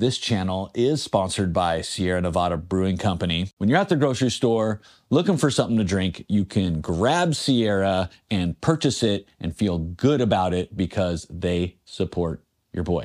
this channel is sponsored by Sierra Nevada Brewing Company. When you're at the grocery store looking for something to drink, you can grab Sierra and purchase it and feel good about it because they support your boy.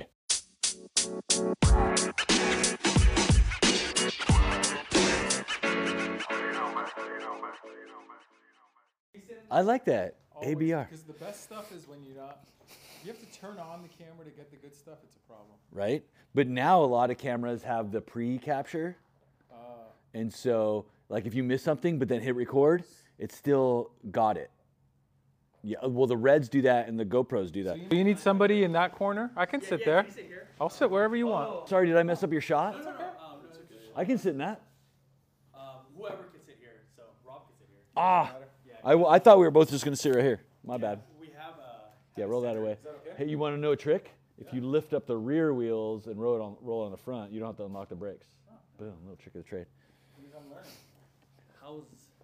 I like that. Always, ABR. Because the best stuff is when you have to turn on the camera to get the good stuff. It's a problem. Right? But now a lot of cameras have the pre-capture. And so, like, if you miss something but then hit record, it still got it. Yeah, well, the Reds do that and the GoPros do that. Do you need somebody in that corner? I can sit there. Can you sit here? I'll sit wherever you want. Sorry, did I mess up your shot? No, it's okay. I can sit in that. Whoever can sit here. So Rob can sit here. Ah, Yeah. I thought we were both just going to sit right here. My bad. We have Yeah, roll that away. Is that okay? Hey, you want to know a trick? If you lift up the rear wheels and roll on the front, you don't have to unlock the brakes. Boom, little trick of the trade. I'm learning. How's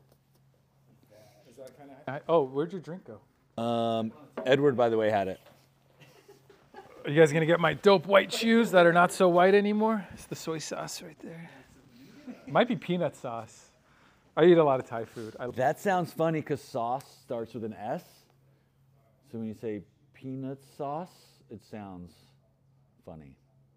Is that kind of? Oh, where'd your drink go? Edward, by the way, had it. Are you guys gonna get my dope white shoes that are not so white anymore? It's the soy sauce right there. Might be peanut sauce. I eat a lot of Thai food. That sounds funny because sauce starts with an S. So when you say peanut sauce, it sounds funny.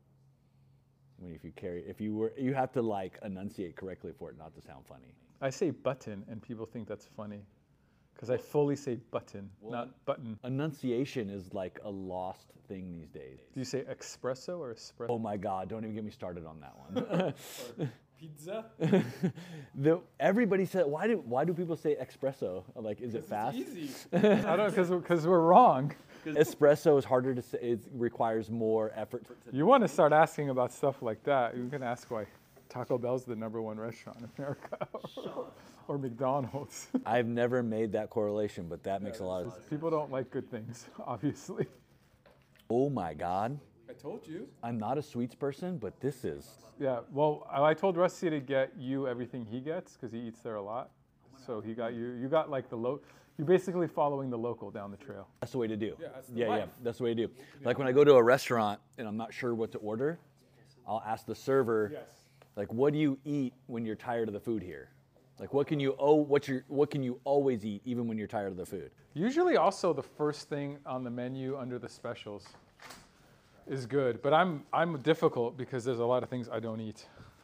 I mean, you have to like enunciate correctly for it not to sound funny. I say button, and people think that's funny, because I fully say button, not button. Enunciation is like a lost thing these days. Do you say espresso or espresso? Oh my God, don't even get me started on that one. Pizza? Everybody said, why do people say espresso? Like, is it fast? It's easy. I don't, because we're wrong. Espresso is harder to say, it requires more effort. You want to start asking about stuff like that, you can ask why Taco Bell's the #1 restaurant in America, or McDonald's. I've never made that correlation, but that makes a lot of sense. People don't like good things, obviously. Oh my God. I told you. I'm not a sweets person, but this is. Yeah, well, I told Rusty to get you everything he gets, because he eats there a lot. So he got you got like you're basically following the local down the trail. That's the way to do. Yeah, that's the yeah, life. that's the way to do. Like when I go to a restaurant and I'm not sure what to order, I'll ask the server, like, what do you eat when you're tired of the food here? Like, what can you always eat even when you're tired of the food? Usually also the first thing on the menu under the specials is good, but I'm difficult because there's a lot of things I don't eat.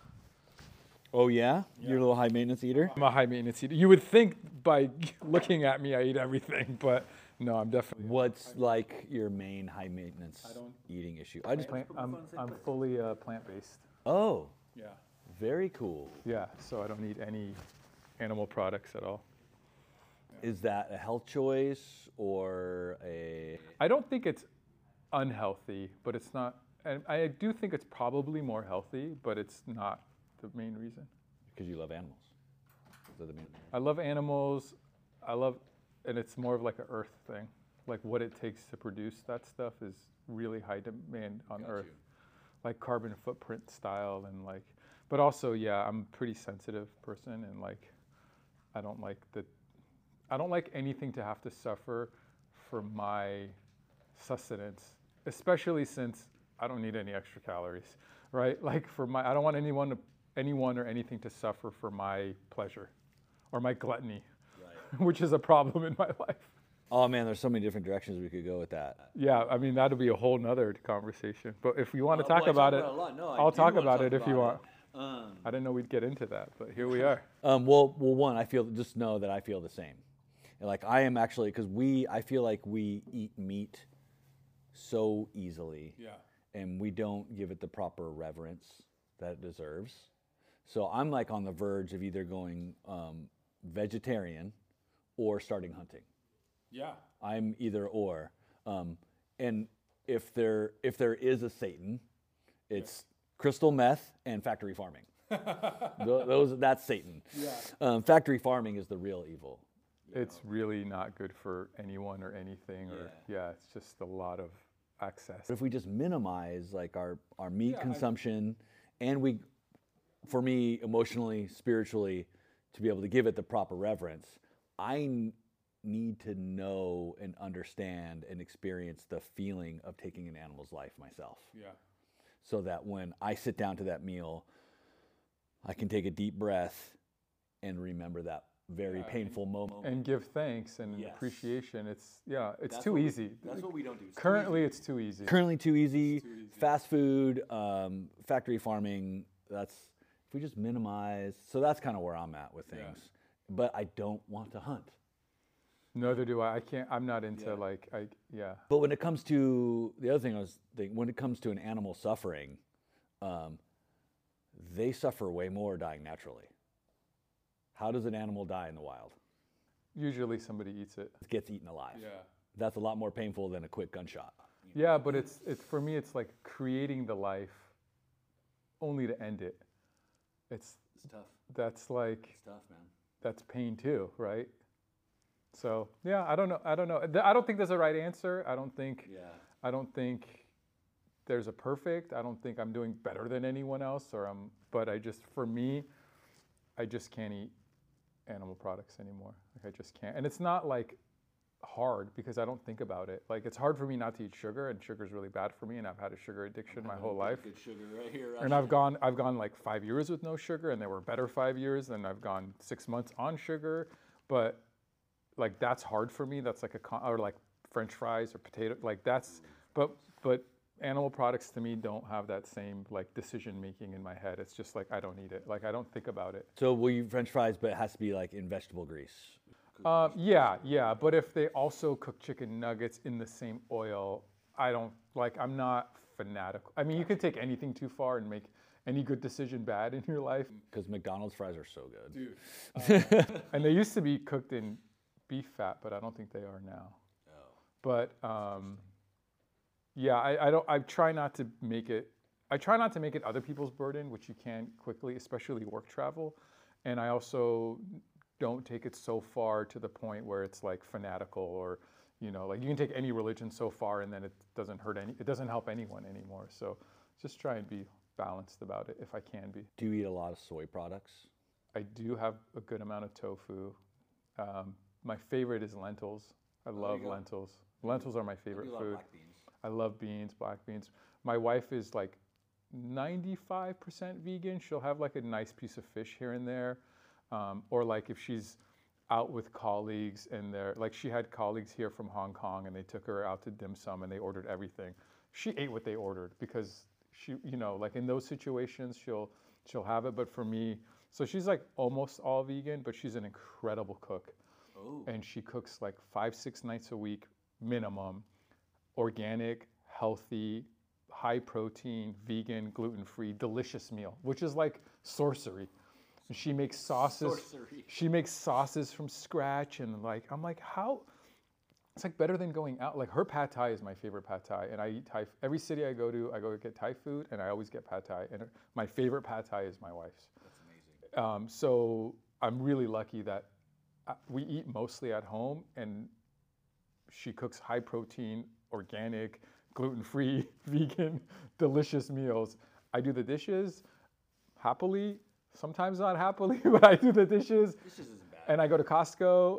Oh yeah? You're a little high maintenance eater? I'm a high maintenance eater. You would think by looking at me I eat everything, but no, I'm definitely. What's like your main high maintenance eating issue? I'm fully plant-based. Oh, Yeah. very cool. Yeah, so I don't eat any animal products at all. Is that a health choice or a... I don't think it's unhealthy, but it's not, and I do think it's probably more healthy, but it's not the main reason. Because you love animals. Is that the main... I love animals, and it's more of like an earth thing. Like what it takes to produce that stuff is really high demand on earth. Like carbon footprint style and like, but also, yeah, I'm a pretty sensitive person and like, I don't like anything to have to suffer for my sustenance, especially since I don't need any extra calories, right? Like I don't want anyone or anything to suffer for my pleasure or my gluttony, which is a problem in my life. Oh man, there's so many different directions we could go with that. Yeah, I mean, that'll be a whole nother conversation. But if you want to talk about it, I'll talk about it if you want. I didn't know we'd get into that, but here we are. Well, one, just know that I feel the same. Like I am actually, because I feel like we eat meat so easily, and we don't give it the proper reverence that it deserves. So I'm like on the verge of either going vegetarian or starting hunting. Yeah. I'm either or. And if there is a Satan, it's crystal meth and factory farming. That's Satan. Yeah. Factory farming is the real evil. It's really not good for anyone or anything. It's just a lot of access. But if we just minimize like our meat consumption, and for me, emotionally, spiritually, to be able to give it the proper reverence, I need to know and understand and experience the feeling of taking an animal's life myself. Yeah. so that when I sit down to that meal, I can take a deep breath and remember that very painful moment. And give thanks and Yes. appreciation. It's That's too what we- easy. That's what we don't do. It's too Currently, easy. it's too easy. Currently too easy. Fast food, factory farming. That's if we just minimize. So that's kind of where I'm at with things. But I don't want to hunt. Neither do I. I can't. I'm not into But when it comes to the other thing, I was thinking, when it comes to an animal suffering, they suffer way more dying naturally. How does an animal die in the wild? Usually somebody eats it. It gets eaten alive. Yeah. That's a lot more painful than a quick gunshot. Yeah, but it's for me. It's like creating the life, only to end it. It's tough. That's like It's tough, man. that's pain too, right? So yeah, I don't know. I don't think there's a right answer. I don't think there's a perfect. I don't think I'm doing better than anyone else, but for me, I just can't eat animal products anymore. Like I just can't. And it's not like hard because I don't think about it. Like it's hard for me not to eat sugar, and sugar is really bad for me, and I've had a sugar addiction my whole life. Good sugar right here. And I've gone like 5 years with no sugar, and there were better 5 years, and I've gone 6 months on sugar, but like that's hard for me. That's like or like French fries or potato, like that's, but animal products to me don't have that same like decision making in my head. It's just like I don't eat it. Like I don't think about it. So will you French fries, but it has to be like in vegetable grease? Yeah. But if they also cook chicken nuggets in the same oil, I'm not fanatical. I mean, you can take anything too far and make any good decision bad in your life. Because McDonald's fries are so good. Dude. And they used to be cooked in beef fat, but I don't think they are now. Oh. But I try not to make it other people's burden, which you can quickly, especially work travel. And I also don't take it so far to the point where it's like fanatical or, like you can take any religion so far and then it doesn't help anyone anymore. So just try and be balanced about it if I can be. Do you eat a lot of soy products? I do have a good amount of tofu. My favorite is lentils. I love lentils. Lentils are my favorite food. Black beans. I love beans, black beans. My wife is like 95% vegan. She'll have like a nice piece of fish here and there. Or like if she's out with colleagues and she had colleagues here from Hong Kong and they took her out to dim sum and they ordered everything. She ate what they ordered because she, like in those situations, she'll have it. But for me, so she's like almost all vegan, but she's an incredible cook. Oh. And she cooks like 5-6 nights a week minimum, organic, healthy, high protein, vegan, gluten-free, delicious meal, which is like sorcery. And she makes sauces. Sorcery. She makes sauces from scratch, and like I'm like, how? It's like better than going out. Like her pad thai is my favorite pad thai, and I eat Thai. Every city I go to, I go get Thai food, and I always get pad thai. And my favorite pad thai is my wife's. That's amazing. So I'm really lucky that we eat mostly at home, and she cooks high protein, organic, gluten-free, vegan, delicious meals. I do the dishes happily, sometimes not happily, but I do the dishes. This just isn't bad. And I go to Costco.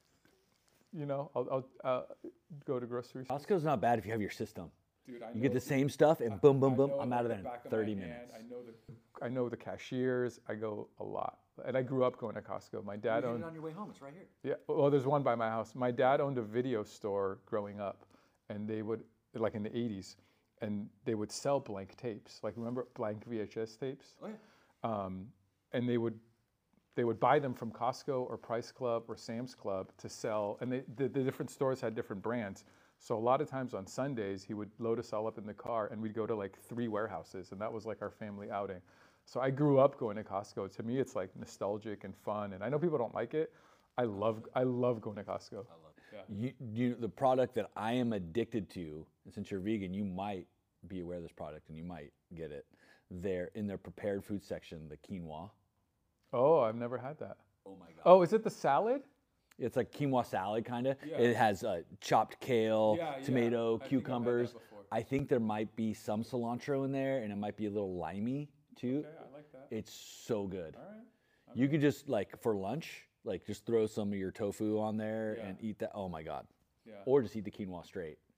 I'll go to grocery stores. Costco's not bad if you have your system. Dude, You get the same stuff and boom, boom, boom. I'm out of there in 30 minutes. I know the cashiers. I go a lot. And I grew up going to Costco. My dad You get owned. it on your way home. It's right here. Yeah, well, there's one by my house. My dad owned a video store growing up, and they would, like in the 80s, and they would sell blank tapes. Like, remember blank VHS tapes? Oh, yeah. And they would buy them from Costco or Price Club or Sam's Club to sell, and the different stores had different brands. So a lot of times on Sundays, he would load us all up in the car, and we'd go to like 3 warehouses, and that was like our family outing. So I grew up going to Costco. To me, it's like nostalgic and fun. And I know people don't like it. I love going to Costco. I love it. Yeah. The product that I am addicted to, and since you're vegan, you might be aware of this product and you might get it. They're in their prepared food section, the quinoa. Oh, I've never had that. Oh my God. Oh, is it the salad? It's like quinoa salad kind of. Yeah. It has chopped kale, Yeah, tomato, I think I've had that cucumbers. before. I think there might be some cilantro in there, and it might be a little limey too. Okay, I like that. It's so good. All right. You could just like for lunch, like just throw some of your tofu on there Yeah. and eat that. Oh my God. Yeah. Or just eat the quinoa straight.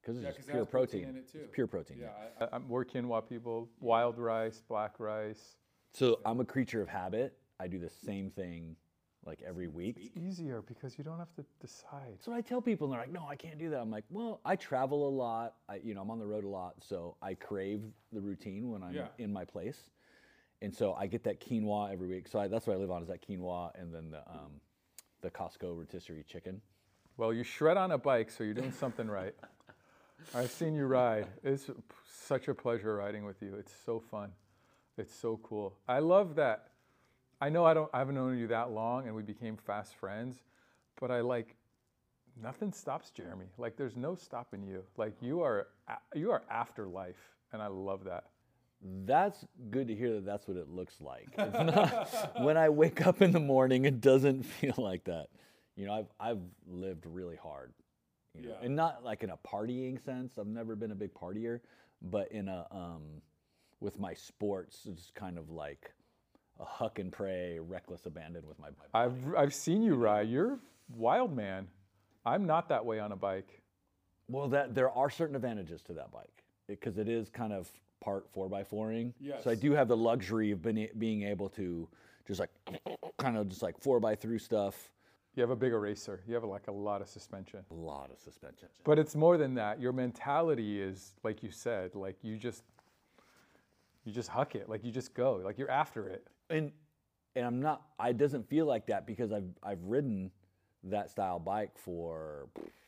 because it's Yeah, just 'cause it pure has protein protein. in it, too. It's pure protein. Yeah, We're quinoa people, wild rice, black rice. So I'm a creature of habit. I do the same thing like every week. It's easier because you don't have to decide. So I tell people, and they're like, "No, I can't do that." I'm like, "Well, I travel a lot. I'm on the road a lot, so I crave the routine when I'm in my place, and so I get that quinoa every week. So that's what I live on is that quinoa, and then the Costco rotisserie chicken. Well, you shred on a bike, so you're doing something right. I've seen you ride. It's such a pleasure riding with you. It's so fun. It's so cool. I love that. I know I haven't known you that long, and we became fast friends, but nothing stops Jeremy. Like there's no stopping you. Like you are afterlife, and I love that. That's good to hear that that's what it looks like. It's not, when I wake up in the morning, it doesn't feel like that. I've lived really hard, and not like in a partying sense. I've never been a big partier, but in with my sports, it's kind of like a huck and pray, reckless abandon with my body. I've seen you ride. You're wild man. I'm not that way on a bike. Well, there are certain advantages to that bike because it is kind of part 4x4ing. Yes. So I do have the luxury of being able to just like kind of just like 4x3 stuff. You have a big eraser. You have like a lot of suspension. A lot of suspension. But it's more than that. Your mentality is, like you said, like you just huck it. Like you just go. Like you're after it. And I'm not. It doesn't feel like that because I've ridden that style bike for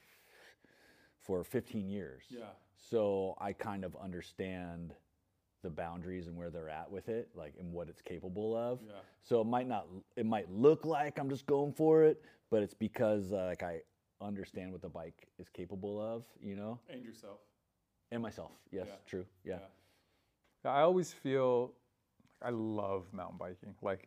15 years. Yeah. So I kind of understand the boundaries and where they're at with it, like and what it's capable of. Yeah. So it might look like I'm just going for it, but it's because like I understand what the bike is capable of, And yourself. and myself. Yes, Yeah. true. Yeah. I always feel I love mountain biking. Like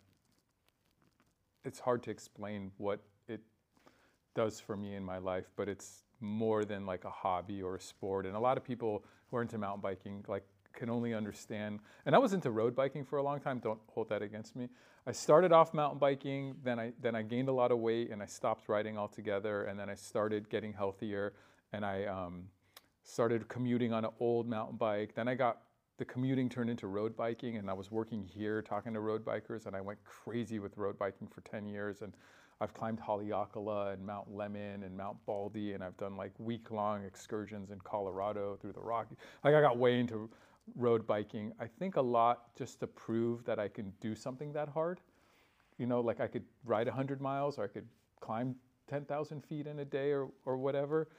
it's hard to explain what it does for me in my life, but it's more than like a hobby or a sport. And a lot of people who are into mountain biking like can only understand. And I was into road biking for a long time. Don't hold that against me. I started off mountain biking, then I gained a lot of weight and I stopped riding altogether. And then I started getting healthier and I started commuting on an old mountain bike. Then the commuting turned into road biking, and I was working here talking to road bikers, and I went crazy with road biking for 10 years. And I've climbed Haleakala and Mount Lemmon and Mount Baldy, and I've done like week-long excursions in Colorado through the Rockies. Like I got way into road biking. I think a lot just to prove that I can do something that hard. Like I could ride 100 miles or I could climb 10,000 feet in a day or whatever.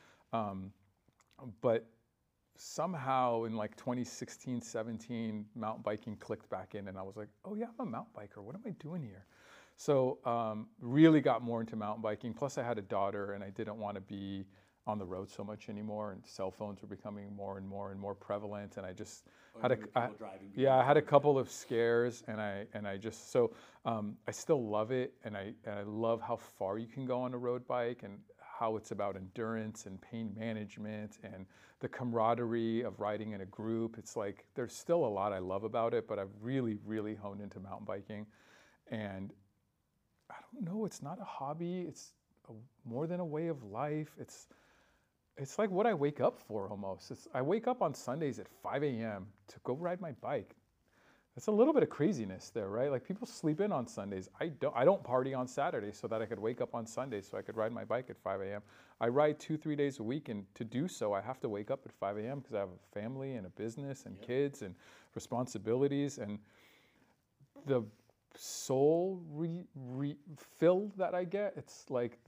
But somehow in like 2016, 17, mountain biking clicked back in and I was like, oh yeah, I'm a mountain biker. What am I doing here? So really got more into mountain biking. Plus I had a daughter and I didn't want to be on the road so much anymore, and cell phones were becoming more and more prevalent, and I just I had a couple of scares, and I just I still love it, and I love how far you can go on a road bike, and how it's about endurance and pain management and the camaraderie of riding in a group. It's like there's still a lot I love about it, but I've really honed into mountain biking, and I don't know, it's not a hobby, it's more than a way of life. It's like what I wake up for almost. I wake up on Sundays at 5 a.m. to go ride my bike. That's a little bit of craziness there, right? Like people sleep in on Sundays. I don't party on Saturdays so that I could wake up on Sundays so I could ride my bike at 5 a.m. I ride 2-3 days a week, and to do so, I have to wake up at 5 a.m. because I have a family and a business and kids and responsibilities, and the soul refill that I get. It's like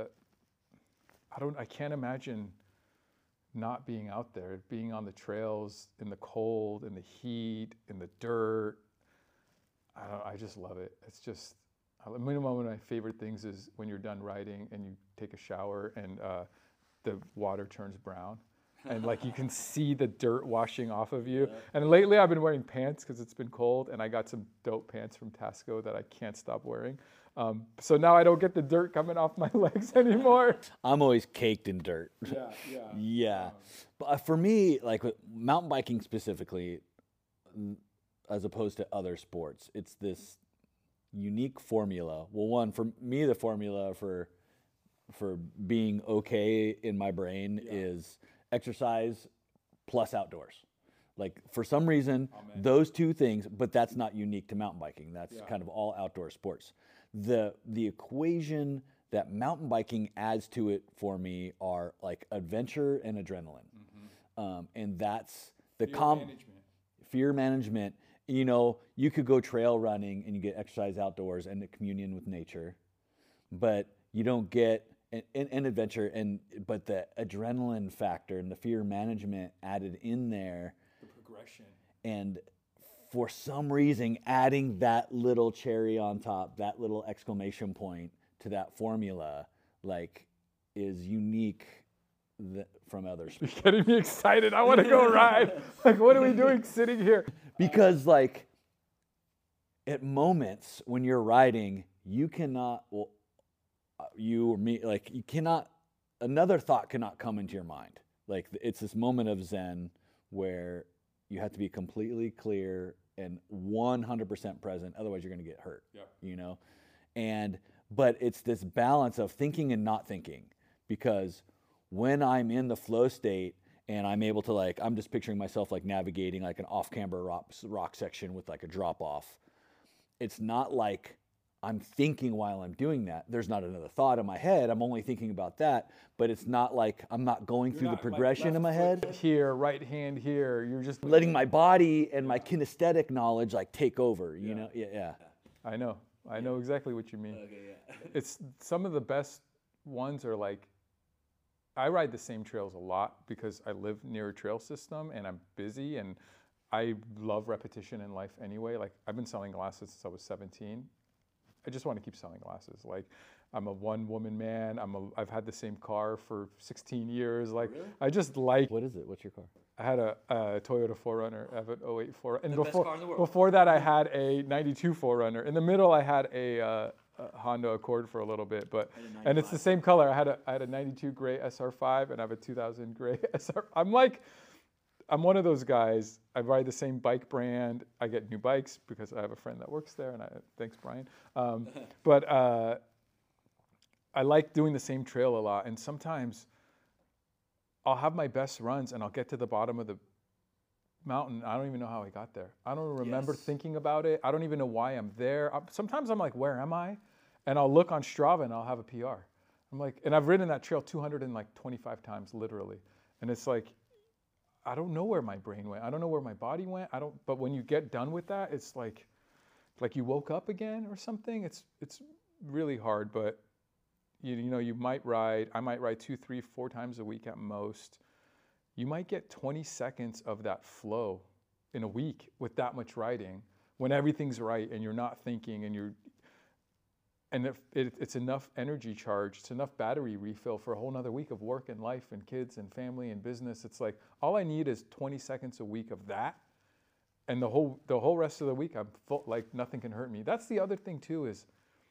I can't imagine not being out there, being on the trails in the cold, in the heat, in the dirt. I just love it. It's just, one of my favorite things is when you're done riding and you take a shower and the water turns brown. And like you can see the dirt washing off of you. Yeah. And lately I've been wearing pants because it's been cold, and I got some dope pants from Tasco that I can't stop wearing. So now I don't get the dirt coming off my legs anymore. I'm always caked in dirt. Yeah. But for me, like with mountain biking specifically, as opposed to other sports, it's this unique formula. Well, one, for me, the formula for being okay in my brain is exercise plus outdoors. Like for some reason, Amen. those two things, but that's not unique to mountain biking. That's kind of all outdoor sports. The equation that mountain biking adds to it for me are like adventure and adrenaline. And that's the fear management. You know, you could go trail running and you get exercise outdoors and the communion with nature, but you don't get an adventure but the adrenaline factor and the fear management added in there. The progression. And for some reason, adding that little cherry on top, that little exclamation point to that formula, like, is unique from others. You're getting me excited. I want to go ride. Like, what are we doing sitting here? Because, like, at moments when you're riding, you cannot, well, you or me, like, you cannot, another thought cannot come into your mind. Like, it's this moment of Zen where you have to be completely clear and 100% present. Otherwise, you're going to get hurt, you know? But it's this balance of thinking and not thinking, because when I'm in the flow state and I'm able to, like, I'm just picturing myself like navigating like an off-camber rock section with like a drop off. It's not like I'm thinking while I'm doing that. There's not another thought in my head. I'm only thinking about that, but it's not like I'm not going through the progression in my head. Here, right hand here. You're just letting my body and my kinesthetic knowledge like take over, you know? Yeah. I know exactly what you mean. It's some of the best ones are like, I ride the same trails a lot because I live near a trail system and I'm busy and I love repetition in life anyway. Like, I've been selling glasses since I was 17. I just want to keep selling glasses. Like, I'm a one-woman man. I've had the same car for 16 years. Like, really? I just like. What is it? What's your car? I had a Toyota 4Runner, I have an 08 4Runner. And best car in the world. Before that, I had a 92 4Runner. In the middle, I had a Honda Accord for a little bit, and it's the same color. I had a 92 gray SR5 and I have a 2000 gray SR. I'm one of those guys. I ride the same bike brand. I get new bikes because I have a friend that works there, and thanks, Brian. But I like doing the same trail a lot, and sometimes I'll have my best runs, and I'll get to the bottom of the mountain. I don't even know how I got there. I don't remember thinking about it. I don't even know why I'm there. Sometimes I'm like, where am I? And I'll look on Strava, and I'll have a PR. I'm like, and I've ridden that trail 225 times, literally. And it's like, I don't know where my brain went. I don't know where my body went. But when you get done with that, it's like you woke up again or something. It's really hard, but you know, I might ride 2, 3, 4 times a week at most. You might get 20 seconds of that flow in a week with that much riding when everything's right and you're not thinking and it's enough energy charge, it's enough battery refill for a whole nother week of work and life and kids and family and business. It's like, all I need is 20 seconds a week of that. And the whole rest of the week, I'm full, like nothing can hurt me. That's the other thing too is,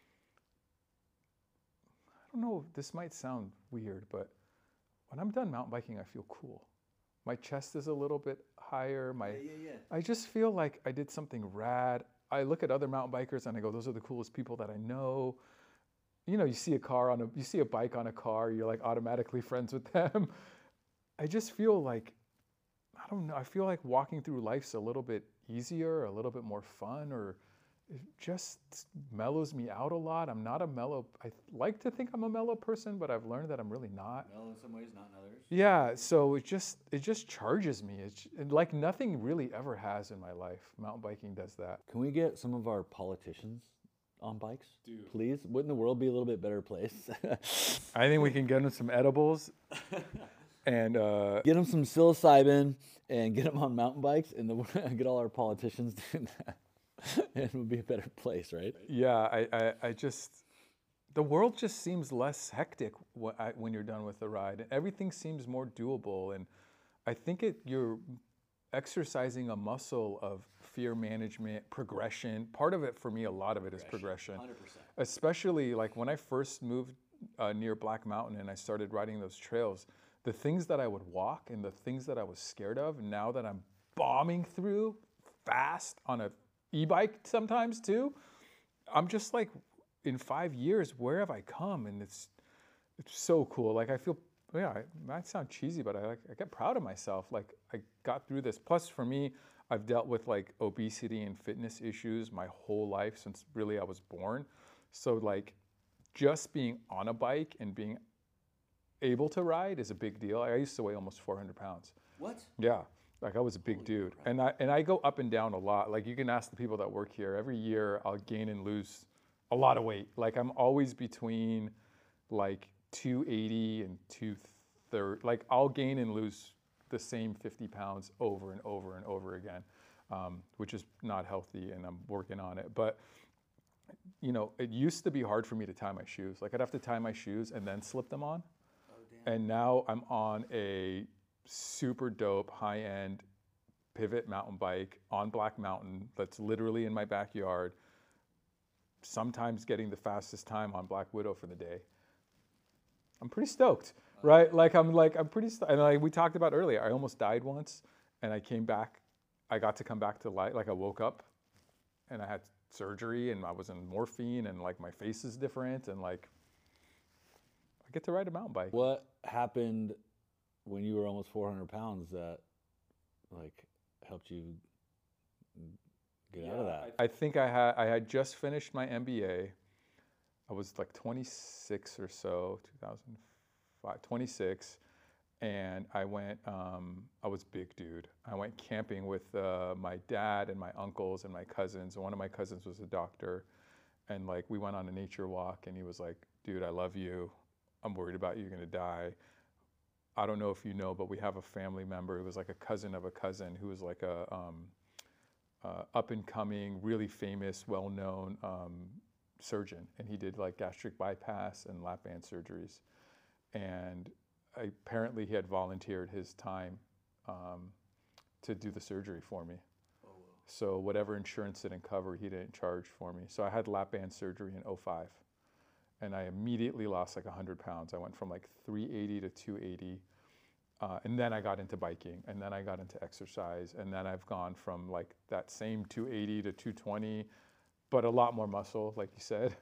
I don't know, this might sound weird, but when I'm done mountain biking, I feel cool. My chest is a little bit higher. I just feel like I did something rad. I look at other mountain bikers and I go, those are the coolest people that I know. You know, you see a bike on a car, you're like automatically friends with them. I just feel like, I don't know, I feel like walking through life's a little bit easier, a little bit more fun, or it just mellows me out a lot. I'm not a mellow, I like to think I'm a mellow person, but I've learned that I'm really not. Mellow in some ways, not in others. Yeah, so it just charges me. It's like nothing really ever has in my life. Mountain biking does that. Can we get some of our politicians on bikes, please? Wouldn't the world be a little bit better place? I think we can get them some edibles and get them some psilocybin and get them on mountain bikes, and get all our politicians doing that. It would be a better place, right? Yeah, I just, the world just seems less hectic when you're done with the ride. Everything seems more doable, and I think you're exercising a muscle of fear management, progression. Part of it, for me, a lot of it is progression. 100%. Especially like when I first moved near Black Mountain and I started riding those trails, the things that I would walk and the things that I was scared of, now that I'm bombing through fast on a e-bike sometimes too, I'm just like, in 5 years, where have I come? And it's so cool. Like, I feel yeah, it might sound cheesy, but I get proud of myself. Like I got through this. Plus, for me, I've dealt with like obesity and fitness issues my whole life since really I was born. So like, just being on a bike and being able to ride is a big deal. I used to weigh almost 400 pounds. What? Yeah, like I was a big dude, and I go up and down a lot. Like you can ask the people that work here. Every year I'll gain and lose a lot of weight. Like I'm always between like 280 and 230. Like I'll gain and lose the same 50 pounds over and over and over again, which is not healthy, and I'm working on it. But you know, it used to be hard for me to tie my shoes. Like I'd have to tie my shoes and then slip them on. Oh, damn. And now I'm on a super dope high-end pivot mountain bike on Black Mountain that's literally in my backyard, sometimes getting the fastest time on Black Widow for the day. I'm pretty stoked, right? I'm pretty stoked. And like we talked about earlier, I almost died once and I came back. I got to come back to life. Like I woke up and I had surgery and I was in morphine and like my face is different and like I get to ride a mountain bike. What happened when you were almost 400 pounds that like helped you get out of that? I think I had just finished my MBA. I was like 26 or so, 2005, 26. And I went, I was big dude. I went camping with my dad and my uncles and my cousins. And one of my cousins was a doctor. And like, we went on a nature walk and he was like, dude, I love you. I'm worried about you, you're gonna die. I don't know if you know, but we have a family member who was like a cousin of a cousin who was like a up and coming, really famous, well-known surgeon. And he did like gastric bypass and lap band surgeries. And apparently he had volunteered his time to do the surgery for me. Oh, wow. So whatever insurance didn't cover, he didn't charge for me. So I had lap band surgery in 2005. And I immediately lost like 100 pounds. I went from like 380 to 280. And then I got into biking, and then I got into exercise. And then I've gone from like that same 280 to 220, but a lot more muscle, like you said.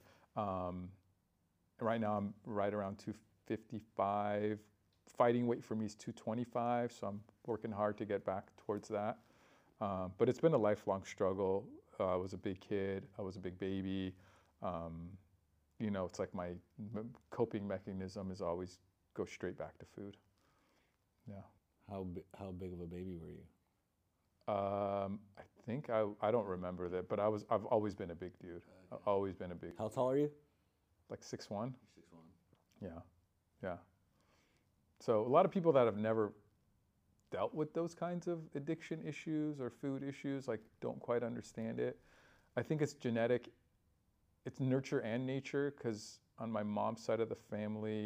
Right now I'm right around 255. Fighting weight for me is 225, so I'm working hard to get back towards that. But it's been a lifelong struggle. I was a big kid. I was a big baby. You know, it's like my coping mechanism is always go straight back to food. Yeah. How big of a baby were you? I think I don't remember that, but I've always been a big dude. Okay. I've always been a big. How tall are you? Like 6'1". 6'1". Yeah, yeah. So a lot of people that have never dealt with those kinds of addiction issues or food issues like don't quite understand it. I think it's genetic. It's nurture and nature, because on my mom's side of the family,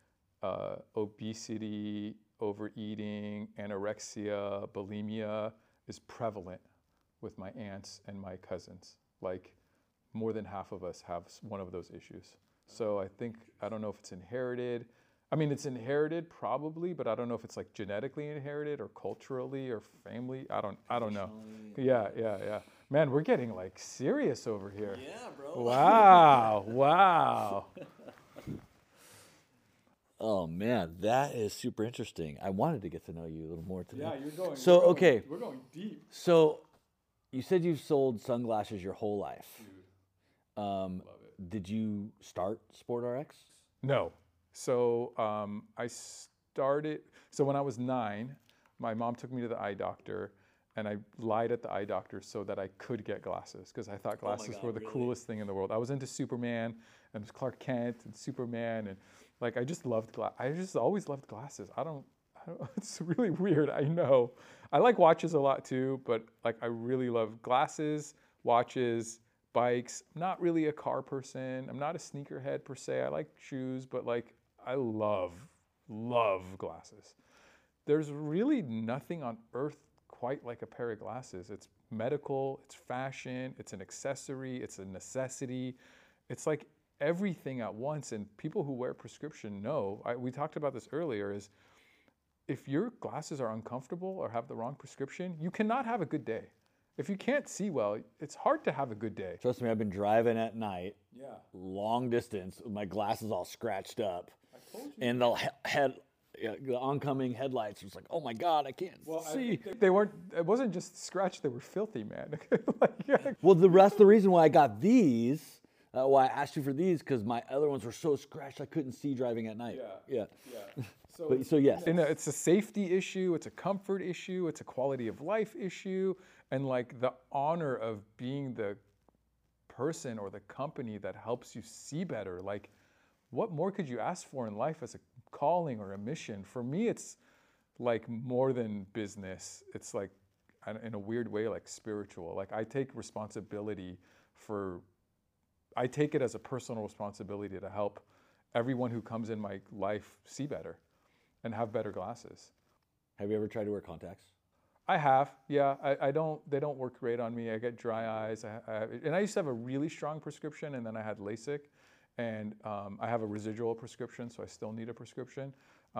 obesity, overeating, anorexia, bulimia is prevalent with my aunts and my cousins. Like more than half of us have one of those issues. So I don't know if it's inherited. I mean, it's inherited probably, but I don't know if it's like genetically inherited or culturally or family. I don't know. Yeah. Man, we're getting like serious over here. Yeah, bro. Wow. Oh man, that is super interesting. I wanted to get to know you a little more today. Yeah, you're going. So okay, we're going deep. So you said you've sold sunglasses your whole life. Dude, love it. Did you start SportRx? No. So I started. So when I was 9, my mom took me to the eye doctor. And I lied at the eye doctor so that I could get glasses, because I thought glasses were the coolest thing in the world. I was into Superman and Clark Kent and Superman, and like I just loved I just always loved glasses. I don't. It's really weird. I know. I like watches a lot too, but like I really love glasses, watches, bikes. I'm not really a car person. I'm not a sneakerhead per se. I like shoes, but like I love glasses. There's really nothing on earth quite like a pair of glasses. It's medical, it's fashion, it's an accessory, it's a necessity. It's like everything at once. And people who wear prescription know, we talked about this earlier, is if your glasses are uncomfortable or have the wrong prescription, you cannot have a good day. If you can't see well, it's hard to have a good day. Trust me, I've been driving at night, long distance, with my glasses all scratched up. I told you. And the Yeah, the oncoming headlights was like, oh my God, I can't see. They weren't. It wasn't just scratched. They were filthy, man. Like, yeah. Well, the reason why I got these, why I asked you for these, because my other ones were so scratched I couldn't see driving at night. Yeah. So yes. And it's a safety issue. It's a comfort issue. It's a quality of life issue. And like the honor of being the person or the company that helps you see better. Like, what more could you ask for in life as a calling or a mission? For me, it's like more than business. It's like, in a weird way, like spiritual. Like I take responsibility I take it as a personal responsibility to help everyone who comes in my life see better and have better glasses. Have you ever tried to wear contacts? I have, yeah. They don't work great on me. I get dry eyes. And I used to have a really strong prescription, and then I had LASIK. And I have a residual prescription, so I still need a prescription.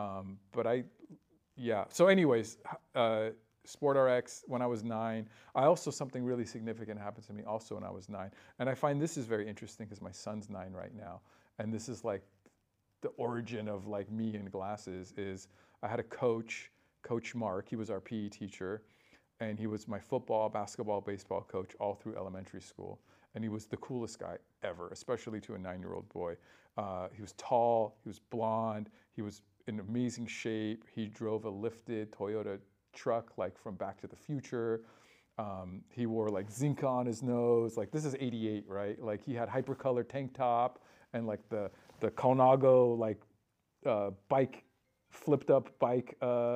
So anyways, SportRx, when I was 9, something really significant happened to me also when I was 9. And I find this is very interesting because my son's 9 right now. And this is like the origin of like me and glasses is I had a coach, Coach Mark. He was our PE teacher. And he was my football, basketball, baseball coach all through elementary school. And he was the coolest guy ever, especially to a 9-year-old boy. He was tall, he was blonde, he was in amazing shape. He drove a lifted Toyota truck like from Back to the Future. He wore like Zinc on his nose. Like this is '88, right? Like he had hypercolor tank top and like the Colnago like bike, flipped up bike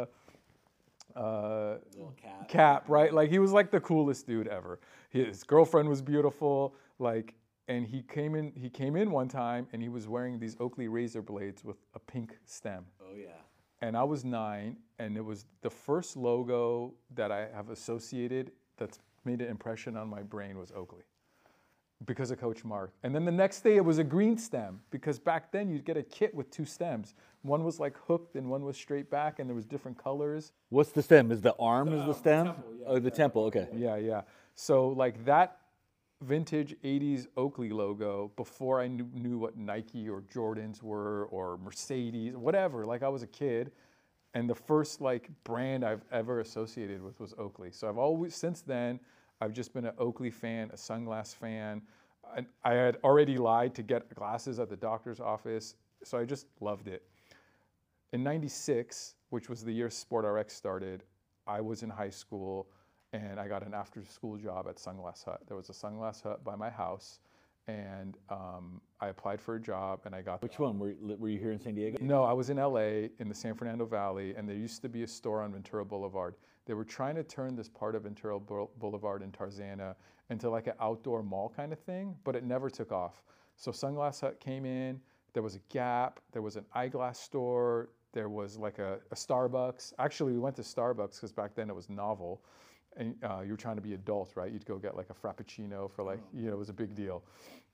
Little cap, right? Like he was like the coolest dude ever. His girlfriend was beautiful, like, and he came in one time and he was wearing these Oakley razor blades with a pink stem. Oh yeah. And I was 9, and it was the first logo that I have associated that's made an impression on my brain was Oakley because of Coach Mark. And then the next day it was a green stem because back then you'd get a kit with 2 stems. One was like hooked and one was straight back, and there was different colors. What's the stem? Is the arm is the stem? Temple, yeah. Oh, the temple. Okay. Yeah. So like that vintage 80s Oakley logo before I knew what Nike or Jordans were or Mercedes, whatever. Like I was a kid, and the first like brand I've ever associated with was Oakley. So I've always, since then, I've just been an Oakley fan, a sunglass fan. I had already lied to get glasses at the doctor's office, so I just loved it. In '96, which was the year SportRx started, I was in high school and I got an after-school job at Sunglass Hut. There was a Sunglass Hut by my house, and I applied for a job and I got the Which one? Were you here in San Diego? No, I was in LA in the San Fernando Valley, and there used to be a store on Ventura Boulevard. They were trying to turn this part of Ventura Boulevard in Tarzana into like an outdoor mall kind of thing, but it never took off. So Sunglass Hut came in, there was a Gap, there was an eyeglass store, there was like a Starbucks. Actually, we went to Starbucks because back then it was novel. And you were trying to be adult, right? You'd go get like a Frappuccino for like, it was a big deal.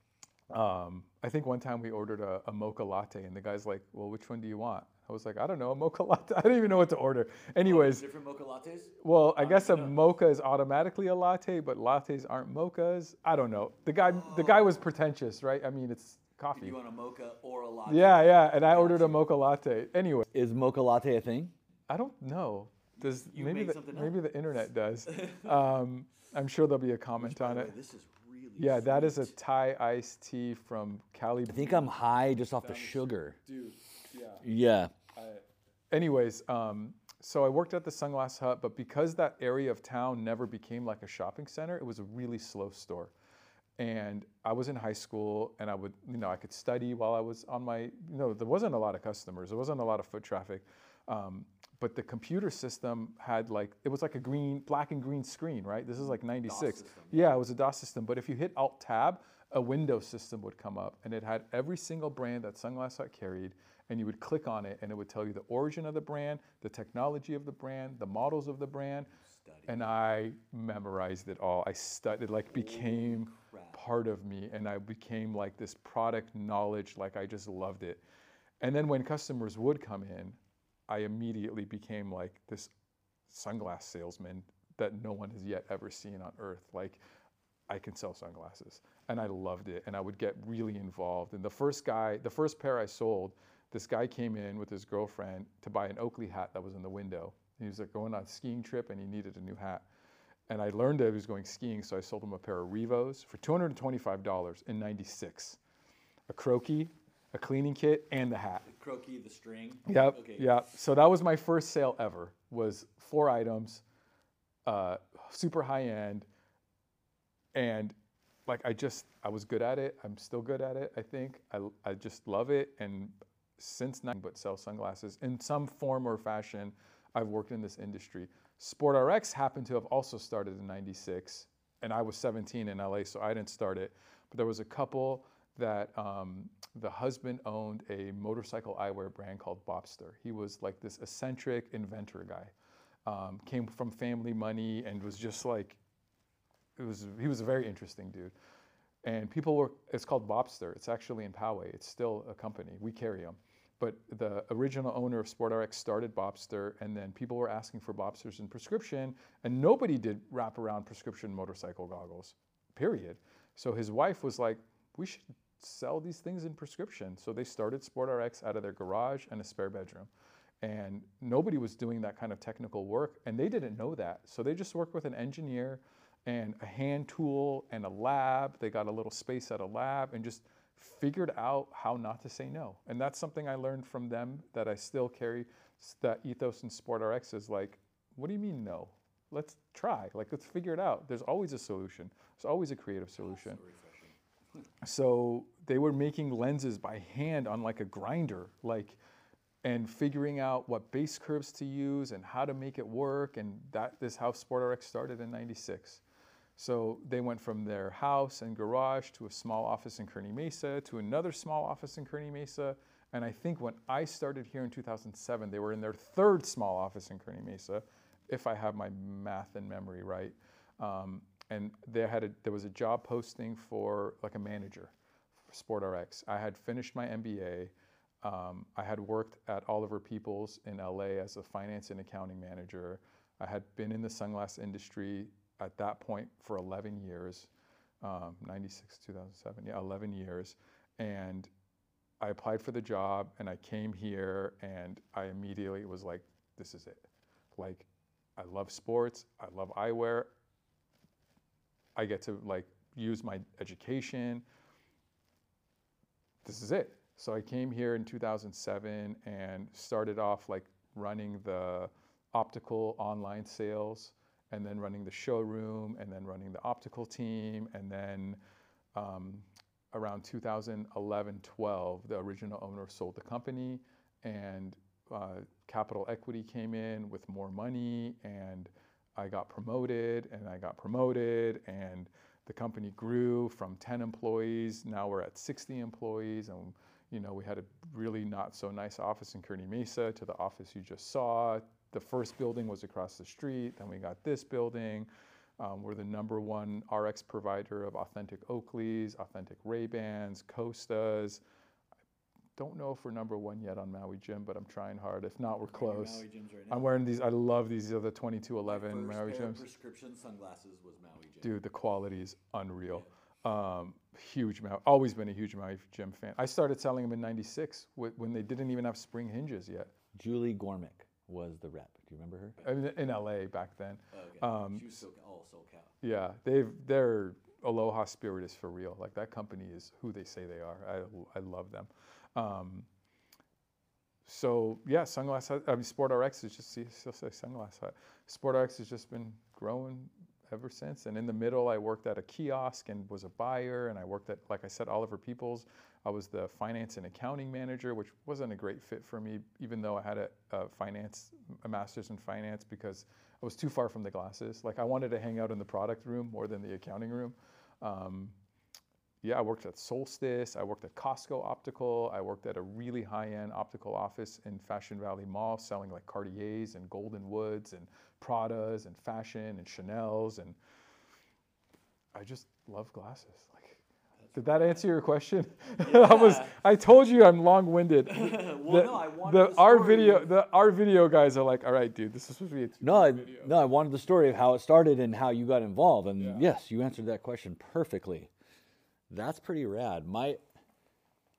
I think one time we ordered a mocha latte, and the guy's like, well, which one do you want? I was like, I don't know, a mocha latte. I didn't even know what to order. Anyways. Different mocha lattes? Well, I guess a mocha is automatically a latte, but lattes aren't mochas. I don't know. The guy was pretentious, right? I mean, it's coffee. You want a mocha or a latte? Yeah. And I ordered a mocha latte. Anyway. Is mocha latte a thing? I don't know. Maybe maybe the internet does. I'm sure there'll be a comment on it. This is really Yeah, that is a Thai iced tea from Cali. I think I'm high just off the sugar. Dude, Yeah. Anyways, so I worked at the Sunglass Hut, but because that area of town never became like a shopping center, it was a really slow store. And I was in high school, and I could study while I was on my, there wasn't a lot of customers. There wasn't a lot of foot traffic. But the computer system had it was like a black and green screen, right? This is like 96. Yeah, it was a DOS system. But if you hit Alt-Tab, a Windows system would come up, and it had every single brand that Sunglass Hut carried, and you would click on it, and it would tell you the origin of the brand, the technology of the brand, the models of the brand. And I memorized it all. I studied, became part of me, and I became like this product knowledge, I just loved it. And then when customers would come in, I immediately became like this sunglass salesman that no one has yet ever seen on earth. Like, I can sell sunglasses. And I loved it. And I would get really involved. And the first pair I sold this guy came in with his girlfriend to buy an Oakley hat that was in the window. He was like going on a skiing trip and he needed a new hat. And I learned that he was going skiing, so I sold him a pair of Revos for $225 in '96. A croquis, a cleaning kit, and the hat. The croquis, the string. Yep, Okay. yeah. So that was my first sale ever, was 4 items, super high end. And like I was good at it. I'm still good at it, I think. I just love it. And since then, but sell sunglasses in some form or fashion, I've worked in this industry. SportRx happened to have also started in '96, and I was 17 in LA, so I didn't start it. But there was a couple that the husband owned a motorcycle eyewear brand called Bobster. He was like this eccentric inventor guy. Came from family money and was just like, he was a very interesting dude. And it's called Bobster. It's actually in Poway. It's still a company. We carry them. But the original owner of SportRx started Bobster, and then people were asking for Bobsters in prescription, and nobody did wraparound prescription motorcycle goggles, period. So his wife was like, we should sell these things in prescription. So they started SportRx out of their garage and a spare bedroom. And nobody was doing that kind of technical work, and they didn't know that. So they just worked with an engineer and a hand tool and a lab. They got a little space at a lab and just figured out how not to say no. And that's something I learned from them that I still carry. That ethos in SportRx is like, what do you mean no? Let's try. Like, let's figure it out. There's always a solution. There's always a creative solution. So they were making lenses by hand on like a grinder, and figuring out what base curves to use and how to make it work. And that is how SportRx started in '96. So they went from their house and garage to a small office in Kearny Mesa to another small office in Kearny Mesa. And I think when I started here in 2007, they were in their 3rd small office in Kearny Mesa, if I have my math and memory right. And there was a job posting for like a manager for SportRx. I had finished my MBA. I had worked at Oliver Peoples in LA as a finance and accounting manager. I had been in the sunglass industry at that point for 11 years, 96, 2007, 11 years. And I applied for the job and I came here and I immediately was like, this is it. Like, I love sports, I love eyewear. I get to like use my education. This is it. So I came here in 2007 and started off like running the optical online sales, and then running the showroom, and then running the optical team. And then around 2011-12, the original owner sold the company, and Capital Equity came in with more money, and I got promoted, and the company grew from 10 employees. Now we're at 60 employees, and we had a really not so nice office in Kearny Mesa to the office you just saw. The first building was across the street, then we got this building. We're the #1 RX provider of authentic Oakleys, authentic Ray-Bans, Costas. I don't know if we're #1 yet on Maui Jim, but I'm trying hard. If not, we're close. Maui Jims right now. I'm wearing these. I love these. These are the 2211 My Maui first pair of Jims. prescription sunglasses was Maui Jim. Dude, the quality is unreal. Huge Maui. Always been a huge Maui Jim fan. I started selling them in '96 when they didn't even have spring hinges yet. Julie Gormick was the rep. Do you remember her? I mean, in LA back then. Okay. She was SoCal. Yeah, their Aloha spirit is for real. Like, that company is who they say they are. I love them. So yeah, SportRx is just still say Sunglass Hut. SportRx has just been growing ever since. And in the middle, I worked at a kiosk and was a buyer. And I worked at, like I said, Oliver Peoples. I was the finance and accounting manager, which wasn't a great fit for me, even though I had a master's in finance, because I was too far from the glasses. Like, I wanted to hang out in the product room more than the accounting room. I worked at Solstice. I worked at Costco Optical. I worked at a really high-end optical office in Fashion Valley Mall, selling like Cartiers and Golden Woods and Pradas and fashion and Chanel's, and I just love glasses. Like, did that answer your question? Yeah. I told you I'm long-winded. I wanted our video guys are like, all right, dude, this is supposed to be a video. I wanted the story of how it started and how you got involved, and yes, you answered that question perfectly. That's pretty rad. I